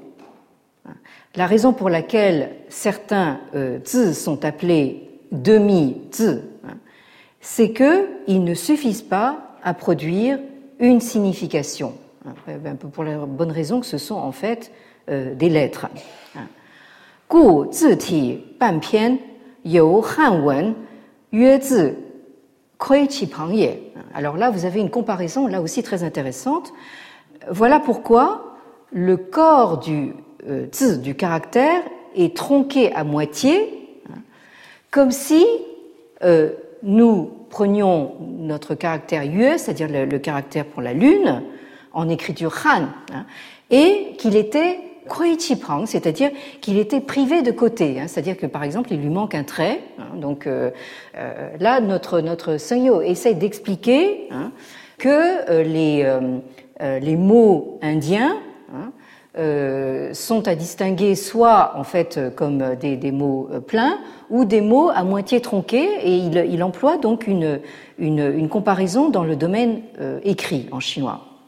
La raison pour laquelle certains euh, zi sont appelés demi-zi, c'est qu'ils ne suffisent pas à produire une signification. Un peu pour la bonne raison que ce sont en fait euh, des lettres. 故字体半篇由汉文约字窥其旁也. Alors là, vous avez une comparaison, là aussi très intéressante. Voilà pourquoi le corps du euh, zi, du caractère, est tronqué à moitié, hein, comme si euh, nous prenions notre caractère yue, c'est-à-dire le, le caractère pour la lune, en écriture han, hein, et qu'il était kuiqipang, c'est-à-dire qu'il était privé de côté, hein, c'est-à-dire que par exemple il lui manque un trait. Hein, donc euh, euh, là notre notre Sengyo essaie d'expliquer hein, que euh, les euh, les mots indiens hein, euh, sont à distinguer soit en fait comme des, des mots pleins ou des mots à moitié tronqués, et il, il emploie donc une une, une comparaison dans le domaine euh, écrit en chinois.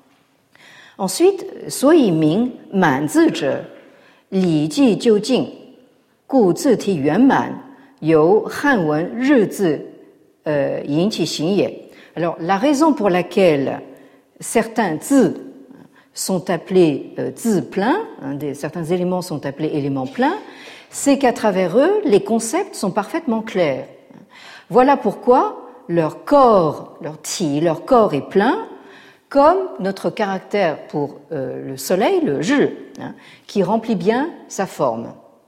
Ensuite, 所以名满字者，礼记究竟，故字体圆满，由汉文日字呃引起形也。Alors, la raison pour laquelle certains zi sont appelés euh, zi pleins, hein, des, certains éléments sont appelés éléments pleins, c'est qu'à travers eux, les concepts sont parfaitement clairs. Voilà pourquoi leur corps, leur ti, leur corps est plein, comme notre caractère pour euh, le soleil, le zhi, hein, qui remplit bien sa forme.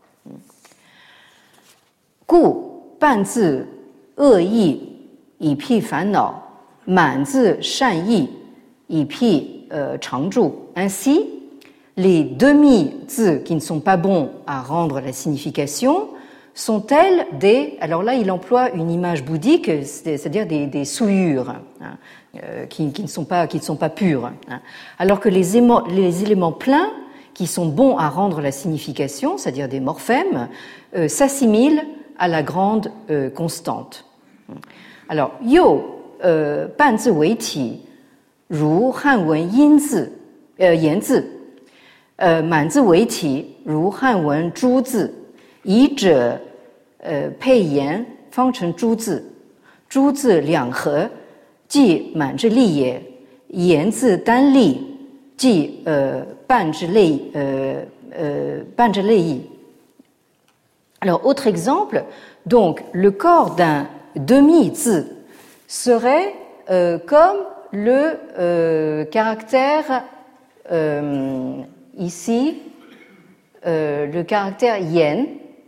Gu, ban zi, e yi, yi pi fan nao, man zi, shan yi, yi pi euh, chang zhu. Ainsi, les demi-zi qui ne sont pas bons à rendre la signification sont-elles des... Alors là, il emploie une image bouddhique, c'est-à-dire des, des souillures, hein, euh, qui, qui, ne sont pas, qui ne sont pas pures. Hein. Alors que les, émo, les éléments pleins, qui sont bons à rendre la signification, c'est-à-dire des morphèmes, euh, s'assimilent à la grande euh, constante. Alors, yo, euh, ban zi wei ti, ru han wen yin zi, euh, yan zi, euh, man zi wei ti, ru han wen zhu zi, 以者呃配言方成诸字，诸字两合，即满之利也；言字单立，即呃半之类呃呃半之类义。Alors, autre exemple, donc le corps d'un demi-zi serait euh, comme le euh, caractère euh, ici, euh, le caractère yen.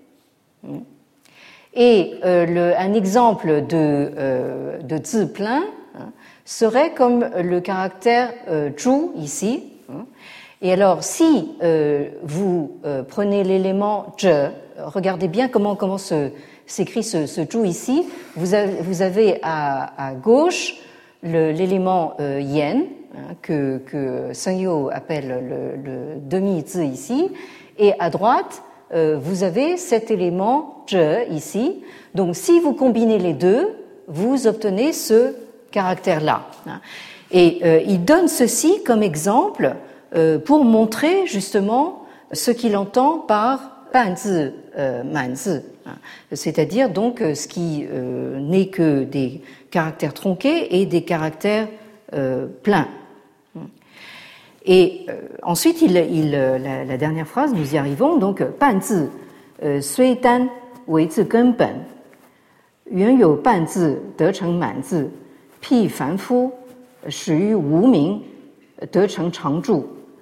Et euh, le, un exemple de, euh, de zi plein hein, serait comme le caractère euh, zhu ici. Hein. Et alors, si euh, vous euh, prenez l'élément zhe, regardez bien comment, comment se, s'écrit ce, ce zhu ici. Vous avez, vous avez à, à gauche le, l'élément euh, yen, hein, que, que Sengyo appelle le, le demi-zi ici, et à droite, Euh, vous avez cet élément zhe ici. Donc, si vous combinez les deux, vous obtenez ce caractère-là. Et euh, il donne ceci comme exemple euh, pour montrer justement ce qu'il entend par banzi, euh, manzi, c'est-à-dire donc ce qui euh, n'est que des caractères tronqués et des caractères euh, pleins. Et euh, ensuite, il, il, la, la dernière phrase, nous y arrivons, donc, ban zi, sui dan, wei zi genben, yuan you ban zi, de cheng man zi, pi fan fu, shi yu wu ming, de cheng chang zhu,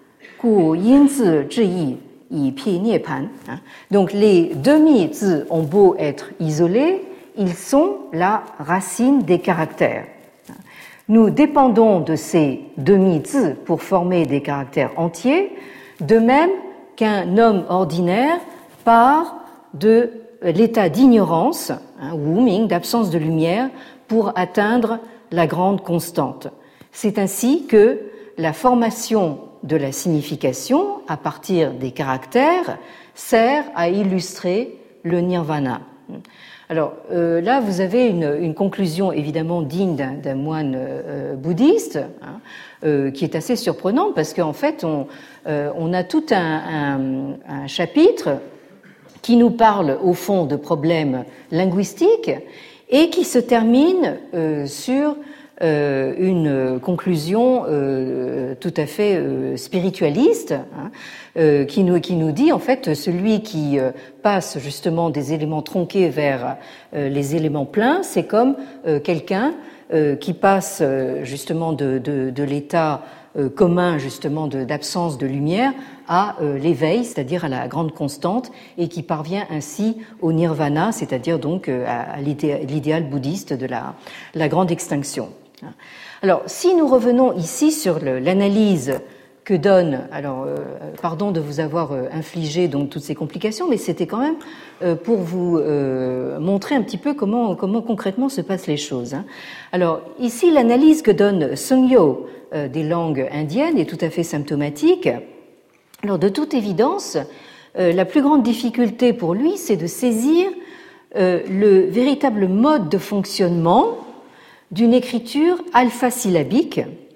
gu yin zi zhi yi, yi pi nie pan. Donc, les demi-zi ont beau être isolés, ils sont la racine des caractères. Nous dépendons de ces demi-zi pour former des caractères entiers, de même qu'un homme ordinaire part de l'état d'ignorance, hein, wu ming, d'absence de lumière, pour atteindre la grande constante. C'est ainsi que la formation de la signification à partir des caractères sert à illustrer le nirvana. Alors euh, là, vous avez une, une conclusion évidemment digne d'un, d'un moine euh, bouddhiste, hein, euh, qui est assez surprenante parce qu'en fait, on, euh, on a tout un, un, un chapitre qui nous parle au fond de problèmes linguistiques et qui se termine euh, sur euh, une conclusion euh, tout à fait euh, spiritualiste, hein, euh, qui nous qui nous dit en fait celui qui euh, passe justement des éléments tronqués vers euh, les éléments pleins, c'est comme euh, quelqu'un euh, qui passe euh, justement de, de, de l'état euh, commun justement de, d'absence de lumière à euh, l'éveil, c'est-à-dire à la grande constante, et qui parvient ainsi au nirvana, c'est-à-dire donc euh, à, à l'idéal, l'idéal bouddhiste de la, la grande extinction. Alors, si nous revenons ici sur le, l'analyse que donne, alors, euh, pardon de vous avoir euh, infligé donc toutes ces complications, mais c'était quand même euh, pour vous euh, montrer un petit peu comment, comment concrètement se passent les choses. Hein. Alors, ici, l'analyse que donne Sengyo euh, des langues indiennes est tout à fait symptomatique. Alors, de toute évidence, euh, la plus grande difficulté pour lui, c'est de saisir euh, le véritable mode de fonctionnement d'une écriture alpha-syllabique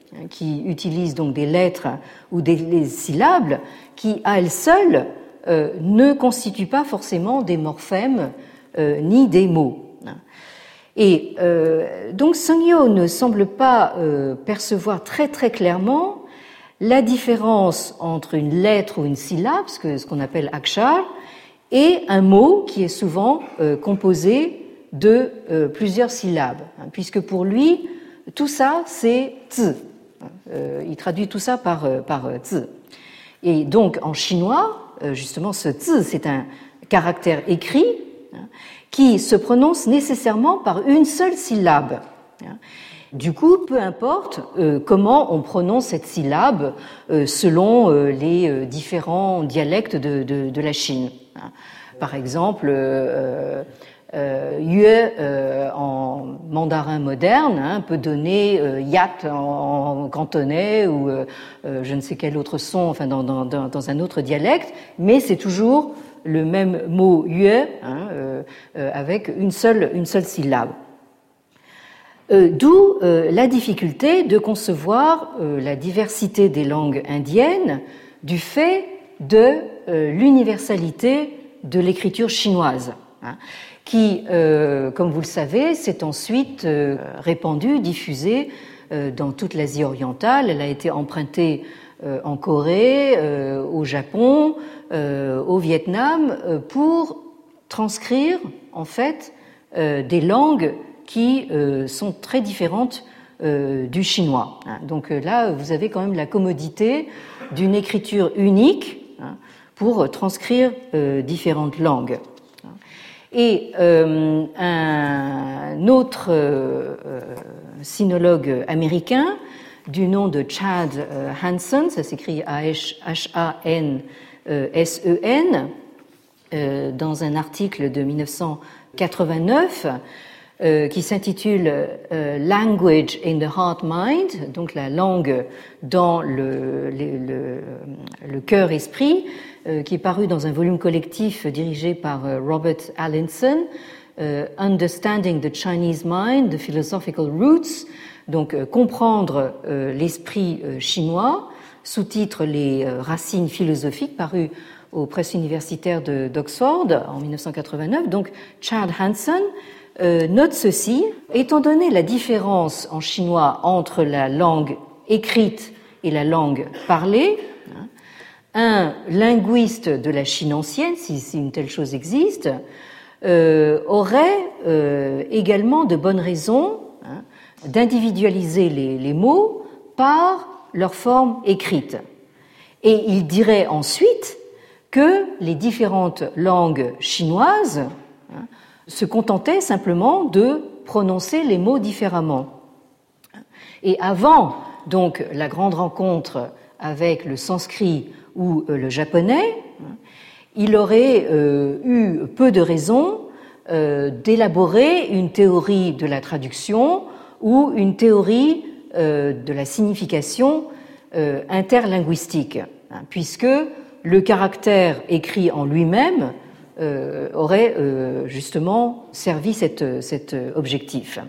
qui utilisent donc des lettres ou des, des syllabes qui, à elles seules, euh, ne constituent pas forcément des morphèmes euh, ni des mots. Et euh, donc Seung-Yo ne semble pas euh, percevoir très très clairement la différence entre une lettre ou une syllabe, ce que ce qu'on appelle akshar, et un mot qui est souvent euh, composé de euh, plusieurs syllabes, hein, puisque pour lui tout ça c'est zi. Euh, il traduit tout ça par euh, par zi. Et donc en chinois, euh, justement, ce zi c'est un caractère écrit, hein, qui se prononce nécessairement par une seule syllabe. Du coup, peu importe euh, comment on prononce cette syllabe euh, selon euh, les euh, différents dialectes de, de, de la Chine. Par exemple, euh, euh, yue euh, en mandarin moderne hein, peut donner euh, yat en, en cantonais ou euh, euh, je ne sais quel autre son, enfin dans, dans, dans un autre dialecte, mais c'est toujours le même mot yue hein, euh, euh, avec une seule, une seule syllabe. Euh, d'où euh, la difficulté de concevoir euh, la diversité des langues indiennes du fait de euh, l'universalité de l'écriture chinoise, hein, qui, euh, comme vous le savez, s'est ensuite euh, répandue, diffusée euh, dans toute l'Asie orientale. Elle a été empruntée euh, en Corée, euh, au Japon, euh, au Vietnam, euh, pour transcrire en fait euh, des langues qui euh, sont très différentes euh, du chinois. Donc euh, là, vous avez quand même la commodité d'une écriture unique hein, pour transcrire euh, différentes langues. Et euh, un autre euh, sinologue américain du nom de Chad euh, Hansen, ça s'écrit H A N S E N, euh, dans un article de mille neuf cent quatre-vingt-neuf, Euh, qui s'intitule euh, Language in the Heart Mind, donc la langue dans le, le, le, le cœur-esprit, euh, qui est paru dans un volume collectif dirigé par euh, Robert Allinson, euh, Understanding the Chinese Mind, the Philosophical Roots, donc euh, comprendre euh, l'esprit euh, chinois, sous-titre Les euh, racines philosophiques, paru aux presses universitaires de, d'Oxford en mille neuf cent quatre-vingt-neuf. Donc Chad Hansen Euh, note ceci, étant donné la différence en chinois entre la langue écrite et la langue parlée, hein, un linguiste de la Chine ancienne, si, si une telle chose existe, euh, aurait euh, également de bonnes raisons hein, d'individualiser les, les mots par leur forme écrite. Et il dirait ensuite que les différentes langues chinoises hein, se contentait simplement de prononcer les mots différemment. Et avant donc la grande rencontre avec le sanskrit ou le japonais, il aurait euh, eu peu de raisons euh, d'élaborer une théorie de la traduction ou une théorie euh, de la signification euh, interlinguistique, hein, puisque le caractère écrit en lui-même Euh, aurait euh, justement servi cet, cet objectif.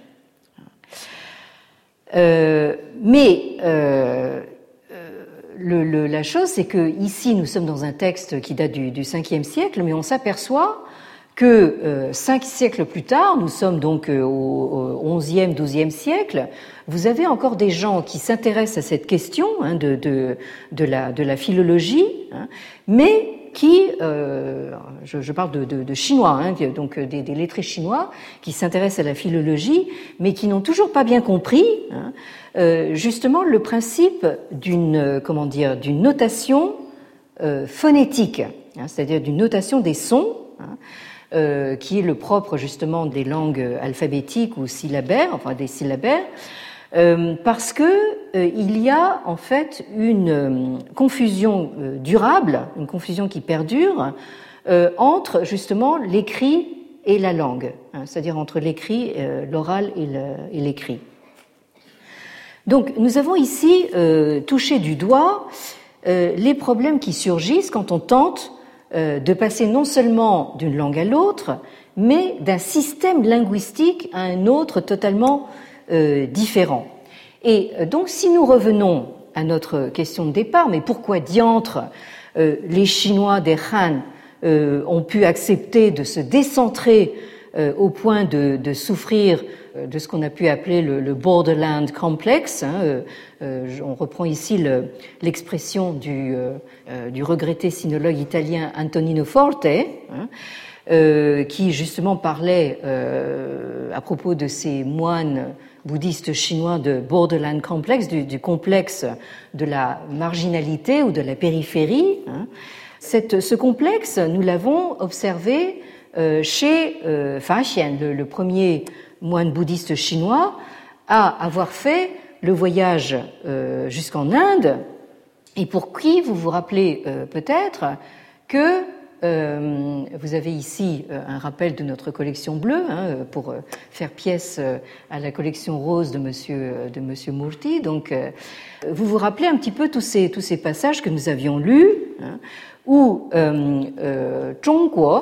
Euh, mais euh, le, le, la chose, c'est que ici nous sommes dans un texte qui date du, du cinquième siècle, mais on s'aperçoit que euh, cinq siècles plus tard, nous sommes donc euh, au onzième, douzième siècle, vous avez encore des gens qui s'intéressent à cette question hein, de, de, de, la, de la philologie, hein, mais qui, euh, je, je parle de, de, de chinois, hein, donc des, des lettrés chinois, qui s'intéressent à la philologie, mais qui n'ont toujours pas bien compris, hein, euh, justement le principe d'une, comment dire, d'une notation euh, phonétique, hein, c'est-à-dire d'une notation des sons, hein, euh, qui est le propre justement des langues alphabétiques ou syllabaires, enfin des syllabaires, euh, parce que euh, il y a en fait une euh, confusion euh, durable, une confusion qui perdure euh, entre justement l'écrit et la langue, hein, c'est-à-dire entre l'écrit, euh, l'oral et, le, et l'écrit. Donc nous avons ici euh, touché du doigt euh, les problèmes qui surgissent quand on tente euh, de passer non seulement d'une langue à l'autre, mais d'un système linguistique à un autre totalement Euh, différents. Et donc, si nous revenons à notre question de départ, mais pourquoi diantre euh, les Chinois des Han euh, ont pu accepter de se décentrer euh, au point de, de souffrir de ce qu'on a pu appeler le, le borderland complexe. Hein, euh, euh, on reprend ici le, l'expression du, euh, du regretté sinologue italien Antonino Forte, hein, euh, qui justement parlait euh, à propos de ces moines bouddhistes chinois de borderland complex, du, du complexe de la marginalité ou de la périphérie. Hein. Cette, ce complexe, nous l'avons observé euh, chez euh, Fa Xian, le, le premier moine bouddhiste chinois, à avoir fait le voyage euh, jusqu'en Inde, et pour qui vous vous rappelez euh, peut-être que euh, vous avez ici euh, un rappel de notre collection bleue, hein, pour euh, faire pièce euh, à la collection rose de Monsieur de Monsieur Murthy. Donc, euh, vous vous rappelez un petit peu tous ces tous ces passages que nous avions lus, hein, où euh, euh, Zhongguo,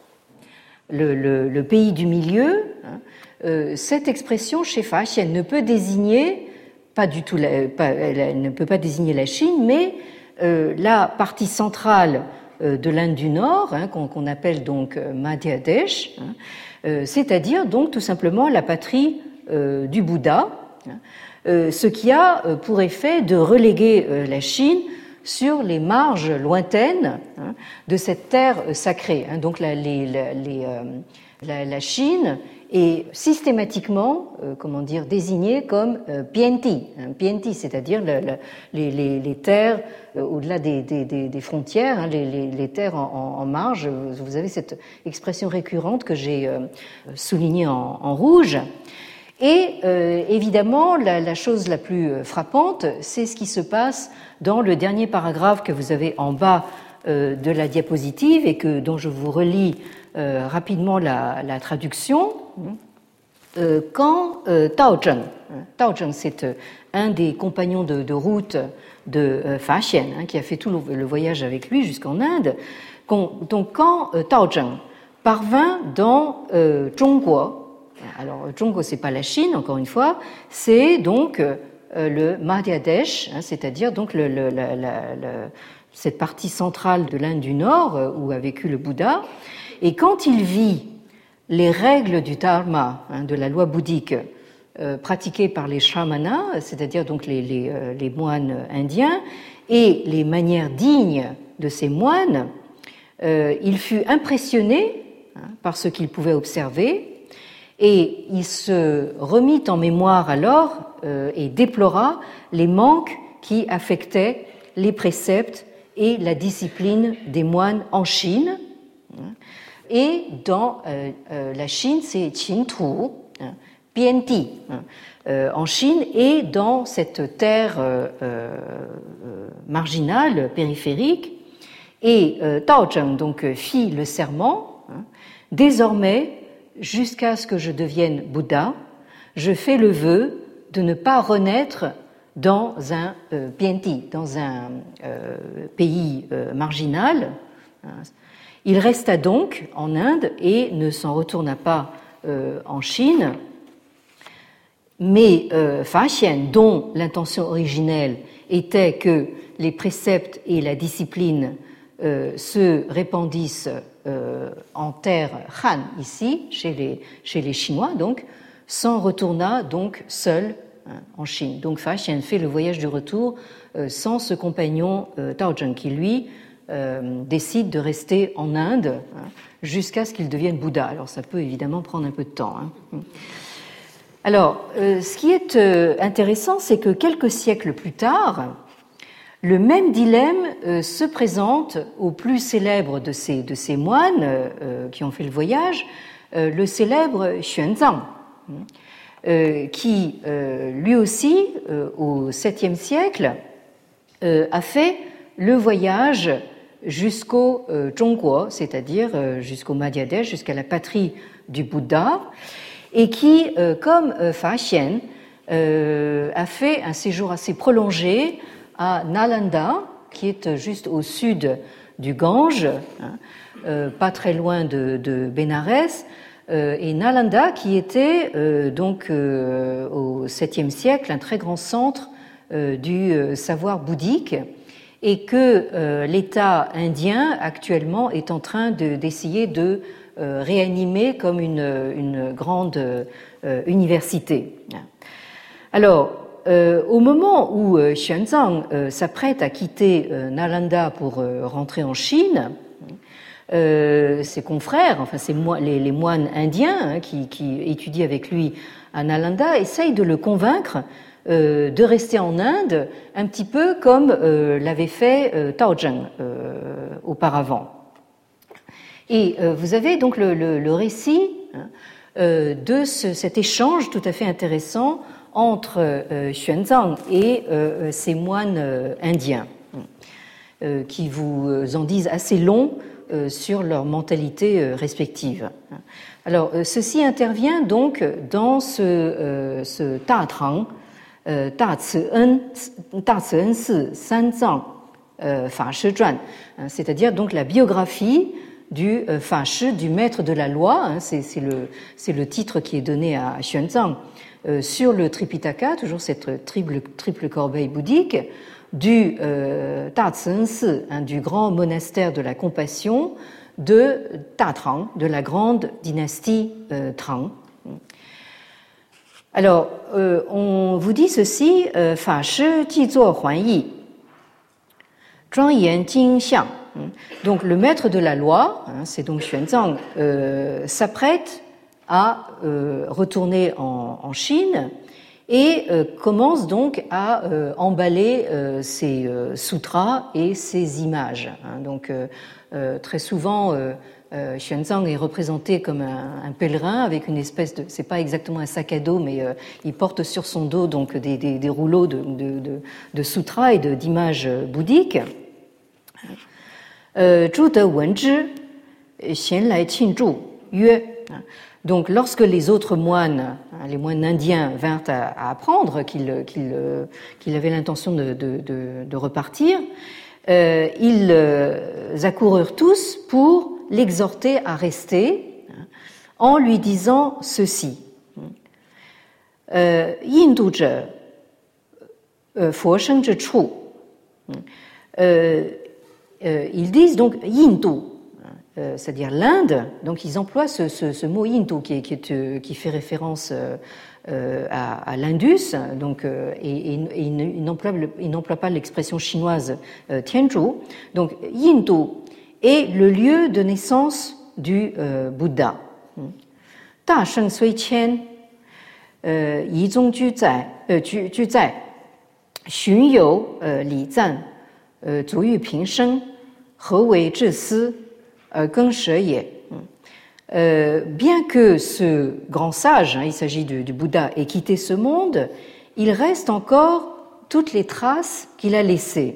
le, le, le pays du milieu, hein, Euh, cette expression chez Fa Xian ne peut désigner pas du tout la, pas, elle ne peut pas désigner la Chine, mais euh, la partie centrale euh, de l'Inde du Nord, hein, qu'on, qu'on appelle donc Madhya Desh, hein, euh, c'est-à-dire donc tout simplement la patrie euh, du Bouddha, hein, euh, ce qui a euh, pour effet de reléguer euh, la Chine sur les marges lointaines, hein, de cette terre euh, sacrée. Hein, donc la, les, la, les, euh, la, la Chine est systématiquement, euh, comment dire, désignée comme euh, Pienti, hein, Pienti, c'est-à-dire le, le, les, les, les terres euh, au-delà des, des, des frontières, hein, les, les, les terres en, en marge. Vous avez cette expression récurrente que j'ai euh, soulignée en, en rouge. Et euh, évidemment, la, la chose la plus frappante, c'est ce qui se passe dans le dernier paragraphe que vous avez en bas euh, de la diapositive et que dont je vous relis euh, rapidement la, la traduction. Euh, quand euh, Tao Zheng, Tao Zheng, c'est euh, un des compagnons de, de route de euh, Fa Xian, hein, qui a fait tout le, le voyage avec lui jusqu'en Inde. Donc, quand euh, Tao Zheng parvint dans euh, Zhongguo, alors Zhongguo, c'est pas la Chine, encore une fois, c'est donc euh, le Madhya Desh, hein, c'est-à-dire donc le, le, la, la, la, cette partie centrale de l'Inde du Nord euh, où a vécu le Bouddha. Et quand il vit les règles du dharma, hein, de la loi bouddhique, euh, pratiquées par les shamanas, c'est-à-dire donc les, les, euh, les moines indiens, et les manières dignes de ces moines, euh, il fut impressionné, hein, par ce qu'il pouvait observer, et il se remit en mémoire alors euh, et déplora les manques qui affectaient les préceptes et la discipline des moines en Chine. Et dans euh, euh, la Chine, c'est Qintu, hein, Pienti, hein, euh, en Chine, et dans cette terre euh, euh, marginale, périphérique. Et euh, Tao Zheng donc fit le serment, hein, désormais, jusqu'à ce que je devienne Bouddha, je fais le vœu de ne pas renaître dans un euh, Pienti, dans un euh, pays euh, marginal. Hein. Il resta donc en Inde et ne s'en retourna pas euh, en Chine, mais euh, Fa Xian, dont l'intention originelle était que les préceptes et la discipline euh, se répandissent euh, en terre Han, ici, chez les, chez les Chinois, donc, s'en retourna donc seul, hein, en Chine. Donc Fa Xian fait le voyage du retour euh, sans ce compagnon euh, Tao Zheng qui, lui, Euh, décide de rester en Inde, hein, jusqu'à ce qu'il devienne Bouddha. Alors ça peut évidemment prendre un peu de temps. Hein. Alors, euh, ce qui est euh, intéressant, c'est que quelques siècles plus tard, le même dilemme euh, se présente au plus célèbre de ces, de ces moines euh, qui ont fait le voyage, euh, le célèbre Xuanzang, euh, qui euh, lui aussi, euh, au septième siècle, euh, a fait le voyage jusqu'au euh, Zhongguo, c'est-à-dire euh, jusqu'au Madhya Desh, jusqu'à la patrie du Bouddha, et qui, euh, comme euh, Fa Xian, euh, a fait un séjour assez prolongé à Nalanda, qui est juste au sud du Gange, hein, euh, pas très loin de, de Bénarès, euh, et Nalanda, qui était euh, donc euh, au septième siècle un très grand centre euh, du euh, savoir bouddhique, et que euh, l'État indien actuellement est en train de, d'essayer de euh, réanimer comme une, une grande euh, université. Alors, euh, au moment où euh, Xuanzang euh, s'apprête à quitter euh, Nalanda pour euh, rentrer en Chine, euh, ses confrères, enfin ses mo- les, les moines indiens hein, qui, qui étudient avec lui à Nalanda, essayent de le convaincre Euh, de rester en Inde, un petit peu comme euh, l'avait fait euh, Tao Zheng euh, auparavant. Et euh, vous avez donc le, le, le récit hein, euh, de ce, cet échange tout à fait intéressant entre euh, Xuanzang et euh, ces moines euh, indiens, euh, qui vous en disent assez long euh, sur leur mentalité euh, respective. Alors, euh, ceci intervient donc dans ce, euh, ce Ta Trang, Euh, Da Ci En, Da Ci En Si Sanzang euh, Fa Shi Zhuan, hein, c'est-à-dire donc la biographie du euh, Fa Shi, du maître de la loi, hein, c'est, c'est, le, c'est le titre qui est donné à Xuanzang euh, sur le Tripitaka, toujours cette triple, triple corbeille bouddhique, du euh, Da Ci En Si, hein, du grand monastère de la compassion, de Da Trang, de la grande dynastie euh, Tang. Alors, euh, on vous dit ceci, euh, Fa Shi Ji Zuo Huan Yi, Zhuang Yan Jing Xiang. Donc, le maître de la loi, hein, c'est donc Xuanzang, euh, s'apprête à euh, retourner en, en Chine et euh, commence donc à euh, emballer euh, ses euh, sutras et ses images. Hein. Donc, euh, euh, très souvent, euh, Euh, Xuanzang est représenté comme un, un pèlerin avec une espèce de, c'est pas exactement un sac à dos, mais euh, il porte sur son dos donc des, des, des rouleaux de, de, de, de sutras et de, d'images bouddhiques. Zhu de Wenzhi, Xian Lai Qin Zhu, Yue. Donc, lorsque les autres moines, les moines indiens, vinrent à, à apprendre qu'il, qu'il, qu'il avait l'intention de, de, de, de repartir, euh, ils euh, accoururent tous pour l'exhorter à rester en lui disant ceci. Yin du zhe, fo sheng zhi chu. Ils disent donc Yindu, c'est-à-dire l'Inde. Donc ils emploient ce, ce, ce mot Yindu qui, qui, est, qui fait référence euh, à, à l'Indus, donc, euh, et, et, et il, n'emploie, il n'emploie pas l'expression chinoise euh, Tianzhu. Donc Yindu est le lieu de naissance du euh, Bouddha. Da Sheng Sui Qian, Yi Zong Ju Zai, Ju Ju Zai, Xun You Li Zan, Zu Yu Ping Sheng, He Wei Zhi Si, Geng She Ye. Bien que ce grand sage, hein, il s'agit du, du Bouddha, ait quitté ce monde, il reste encore toutes les traces qu'il a laissées.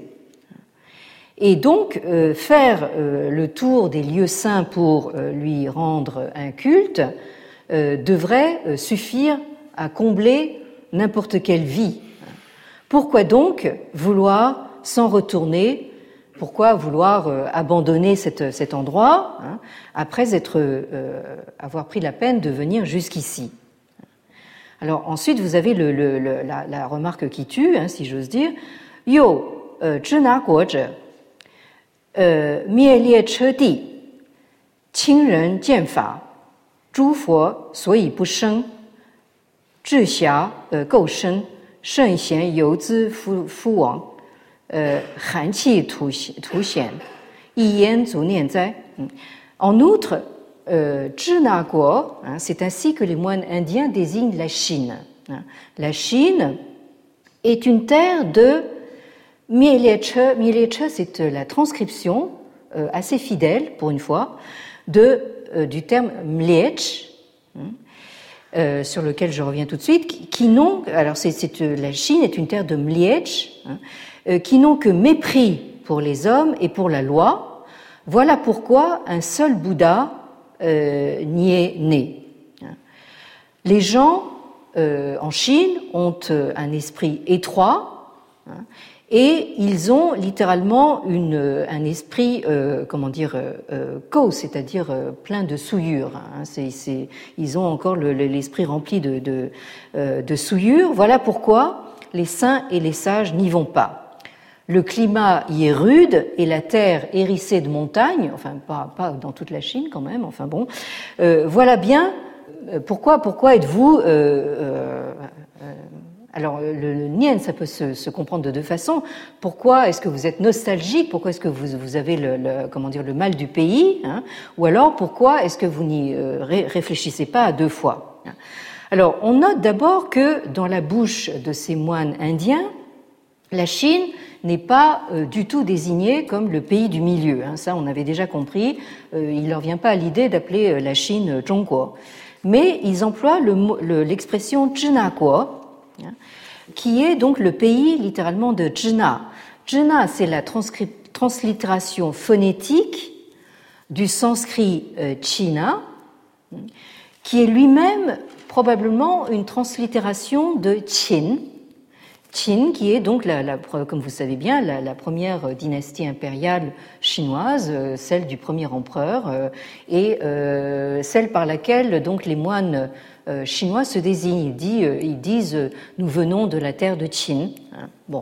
Et donc, euh, faire euh, le tour des lieux saints pour euh, lui rendre un culte euh, devrait euh, suffire à combler n'importe quelle vie. Pourquoi donc vouloir s'en retourner? Pourquoi vouloir euh, abandonner cette, cet endroit hein, après être, euh, avoir pris la peine de venir jusqu'ici? Alors ensuite, vous avez le, le, le, la, la remarque qui tue, hein, si j'ose dire. Yo, zhi na guo zhe, 呃，灭列车地，亲人见法，诸佛所以不生，智侠呃构生，圣贤游之夫夫王，呃寒气凸凸显，一言足念哉。En outre, euh, Zhinaguo, hein, c'est ainsi que les moines indiens désignent la Chine. La Chine est une terre de Mielieche, Mielieche, c'est la transcription euh, assez fidèle, pour une fois, de, euh, du terme Mliech, euh, sur lequel je reviens tout de suite, qui, qui n'ont, alors c'est, c'est, la Chine est une terre de Mliech, hein, euh, qui n'ont que mépris pour les hommes et pour la loi. Voilà pourquoi un seul Bouddha euh, n'y est né. Les gens euh, en Chine ont un esprit étroit, hein, Et ils ont littéralement une, un esprit, euh, comment dire, euh, co, c'est-à-dire euh, plein de souillures. Hein. C'est, c'est, ils ont encore le, l'esprit rempli de, de, euh, de souillures. Voilà pourquoi les saints et les sages n'y vont pas. Le climat y est rude et la terre hérissée de montagnes, enfin pas, pas dans toute la Chine quand même, enfin bon. Euh, voilà bien pourquoi, pourquoi êtes-vous... Euh, euh, euh, Alors, le, le nien, ça peut se, se comprendre de deux façons. Pourquoi est-ce que vous êtes nostalgique? Pourquoi est-ce que vous, vous avez le, le, comment dire, le mal du pays, hein? Ou alors, pourquoi est-ce que vous n'y euh, ré, réfléchissez pas à deux fois? Alors, on note d'abord que dans la bouche de ces moines indiens, la Chine n'est pas euh, du tout désignée comme le pays du milieu. Hein. Ça, on avait déjà compris. Euh, il ne leur vient pas à l'idée d'appeler euh, la Chine Zhongguo. Mais ils emploient le, le, l'expression Zhinaguo, qui est donc le pays littéralement de Zhina. Zhina, c'est la transcri- translittération phonétique du sanskrit euh, China, qui est lui-même probablement une translittération de Qin. Qin, qui est donc, la, la, comme vous savez bien, la, la première dynastie impériale chinoise, euh, celle du premier empereur, euh, et euh, celle par laquelle donc les moines euh, chinois se désignent. Ils disent, euh, ils disent euh, nous venons de la terre de Qin. Hein, bon.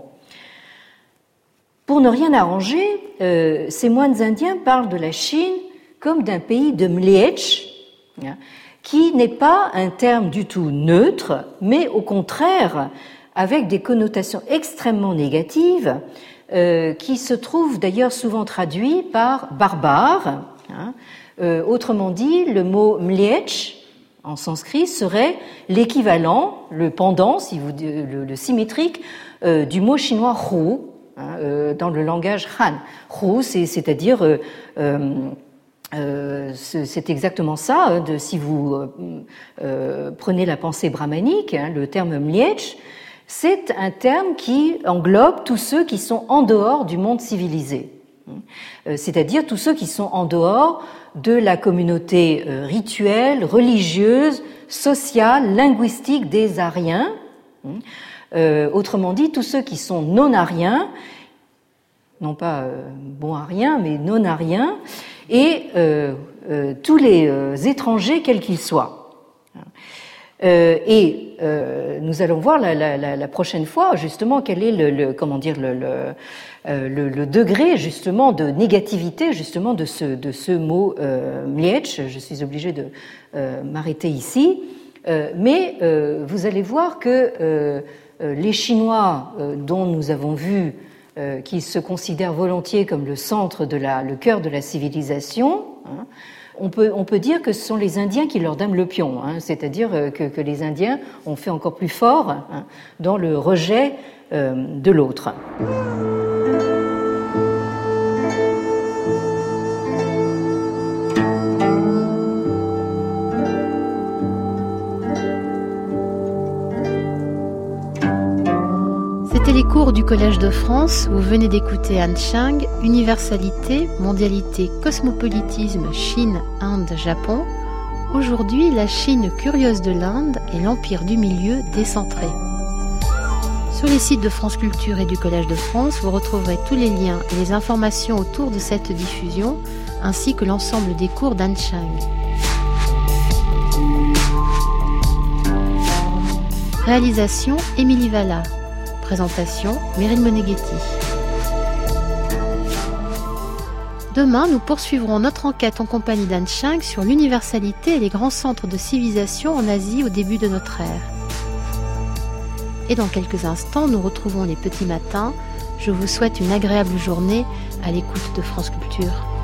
Pour ne rien arranger, euh, ces moines indiens parlent de la Chine comme d'un pays de Mliech, hein, qui n'est pas un terme du tout neutre, mais au contraire avec des connotations extrêmement négatives, euh, qui se trouvent d'ailleurs souvent traduits par barbare. Hein. Euh, autrement dit, le mot mliech en sanskrit serait l'équivalent, le pendant, si vous, le, le symétrique, euh, du mot chinois hu, hein, euh, dans le langage Han. Hu, c'est, c'est-à-dire euh, euh, Euh, c'est exactement ça. Hein, de, si vous euh, euh, prenez la pensée brahmanique, hein, le terme mliech, c'est un terme qui englobe tous ceux qui sont en dehors du monde civilisé, euh, c'est-à-dire tous ceux qui sont en dehors de la communauté euh, rituelle, religieuse, sociale, linguistique des Aryens. Euh, autrement dit, tous ceux qui sont non-Aryens, non pas euh, bon-Aryens, mais non-Aryens, et euh, euh, tous les euh, étrangers, quels qu'ils soient. Euh, et euh, nous allons voir la, la, la prochaine fois, justement, quel est le, le comment dire le, le, euh, le, le degré justement de négativité justement de ce de ce mot euh, mliech. Je suis obligée de euh, m'arrêter ici, euh, mais euh, vous allez voir que euh, les Chinois euh, dont nous avons vu euh, qui se considèrent volontiers comme le centre de la, le cœur de la civilisation, hein, On peut, on peut dire que ce sont les Indiens qui leur dament le pion, hein, c'est-à-dire que, que les Indiens ont fait encore plus fort, hein, dans le rejet euh, de l'autre. C'était les cours du Collège de France. Vous venez d'écouter Han Chang, Universalité, Mondialité, Cosmopolitisme, Chine, Inde, Japon. Aujourd'hui, la Chine curieuse de l'Inde et l'Empire du Milieu décentré. Sur les sites de France Culture et du Collège de France, vous retrouverez tous les liens et les informations autour de cette diffusion, ainsi que l'ensemble des cours d'Han Chang. Réalisation Émilie Valla. Présentation, Meryl Moneghetti. Demain, nous poursuivrons notre enquête en compagnie d'Han Chang sur l'universalité et les grands centres de civilisation en Asie au début de notre ère. Et dans quelques instants, nous retrouvons les petits matins. Je vous souhaite une agréable journée à l'écoute de France Culture.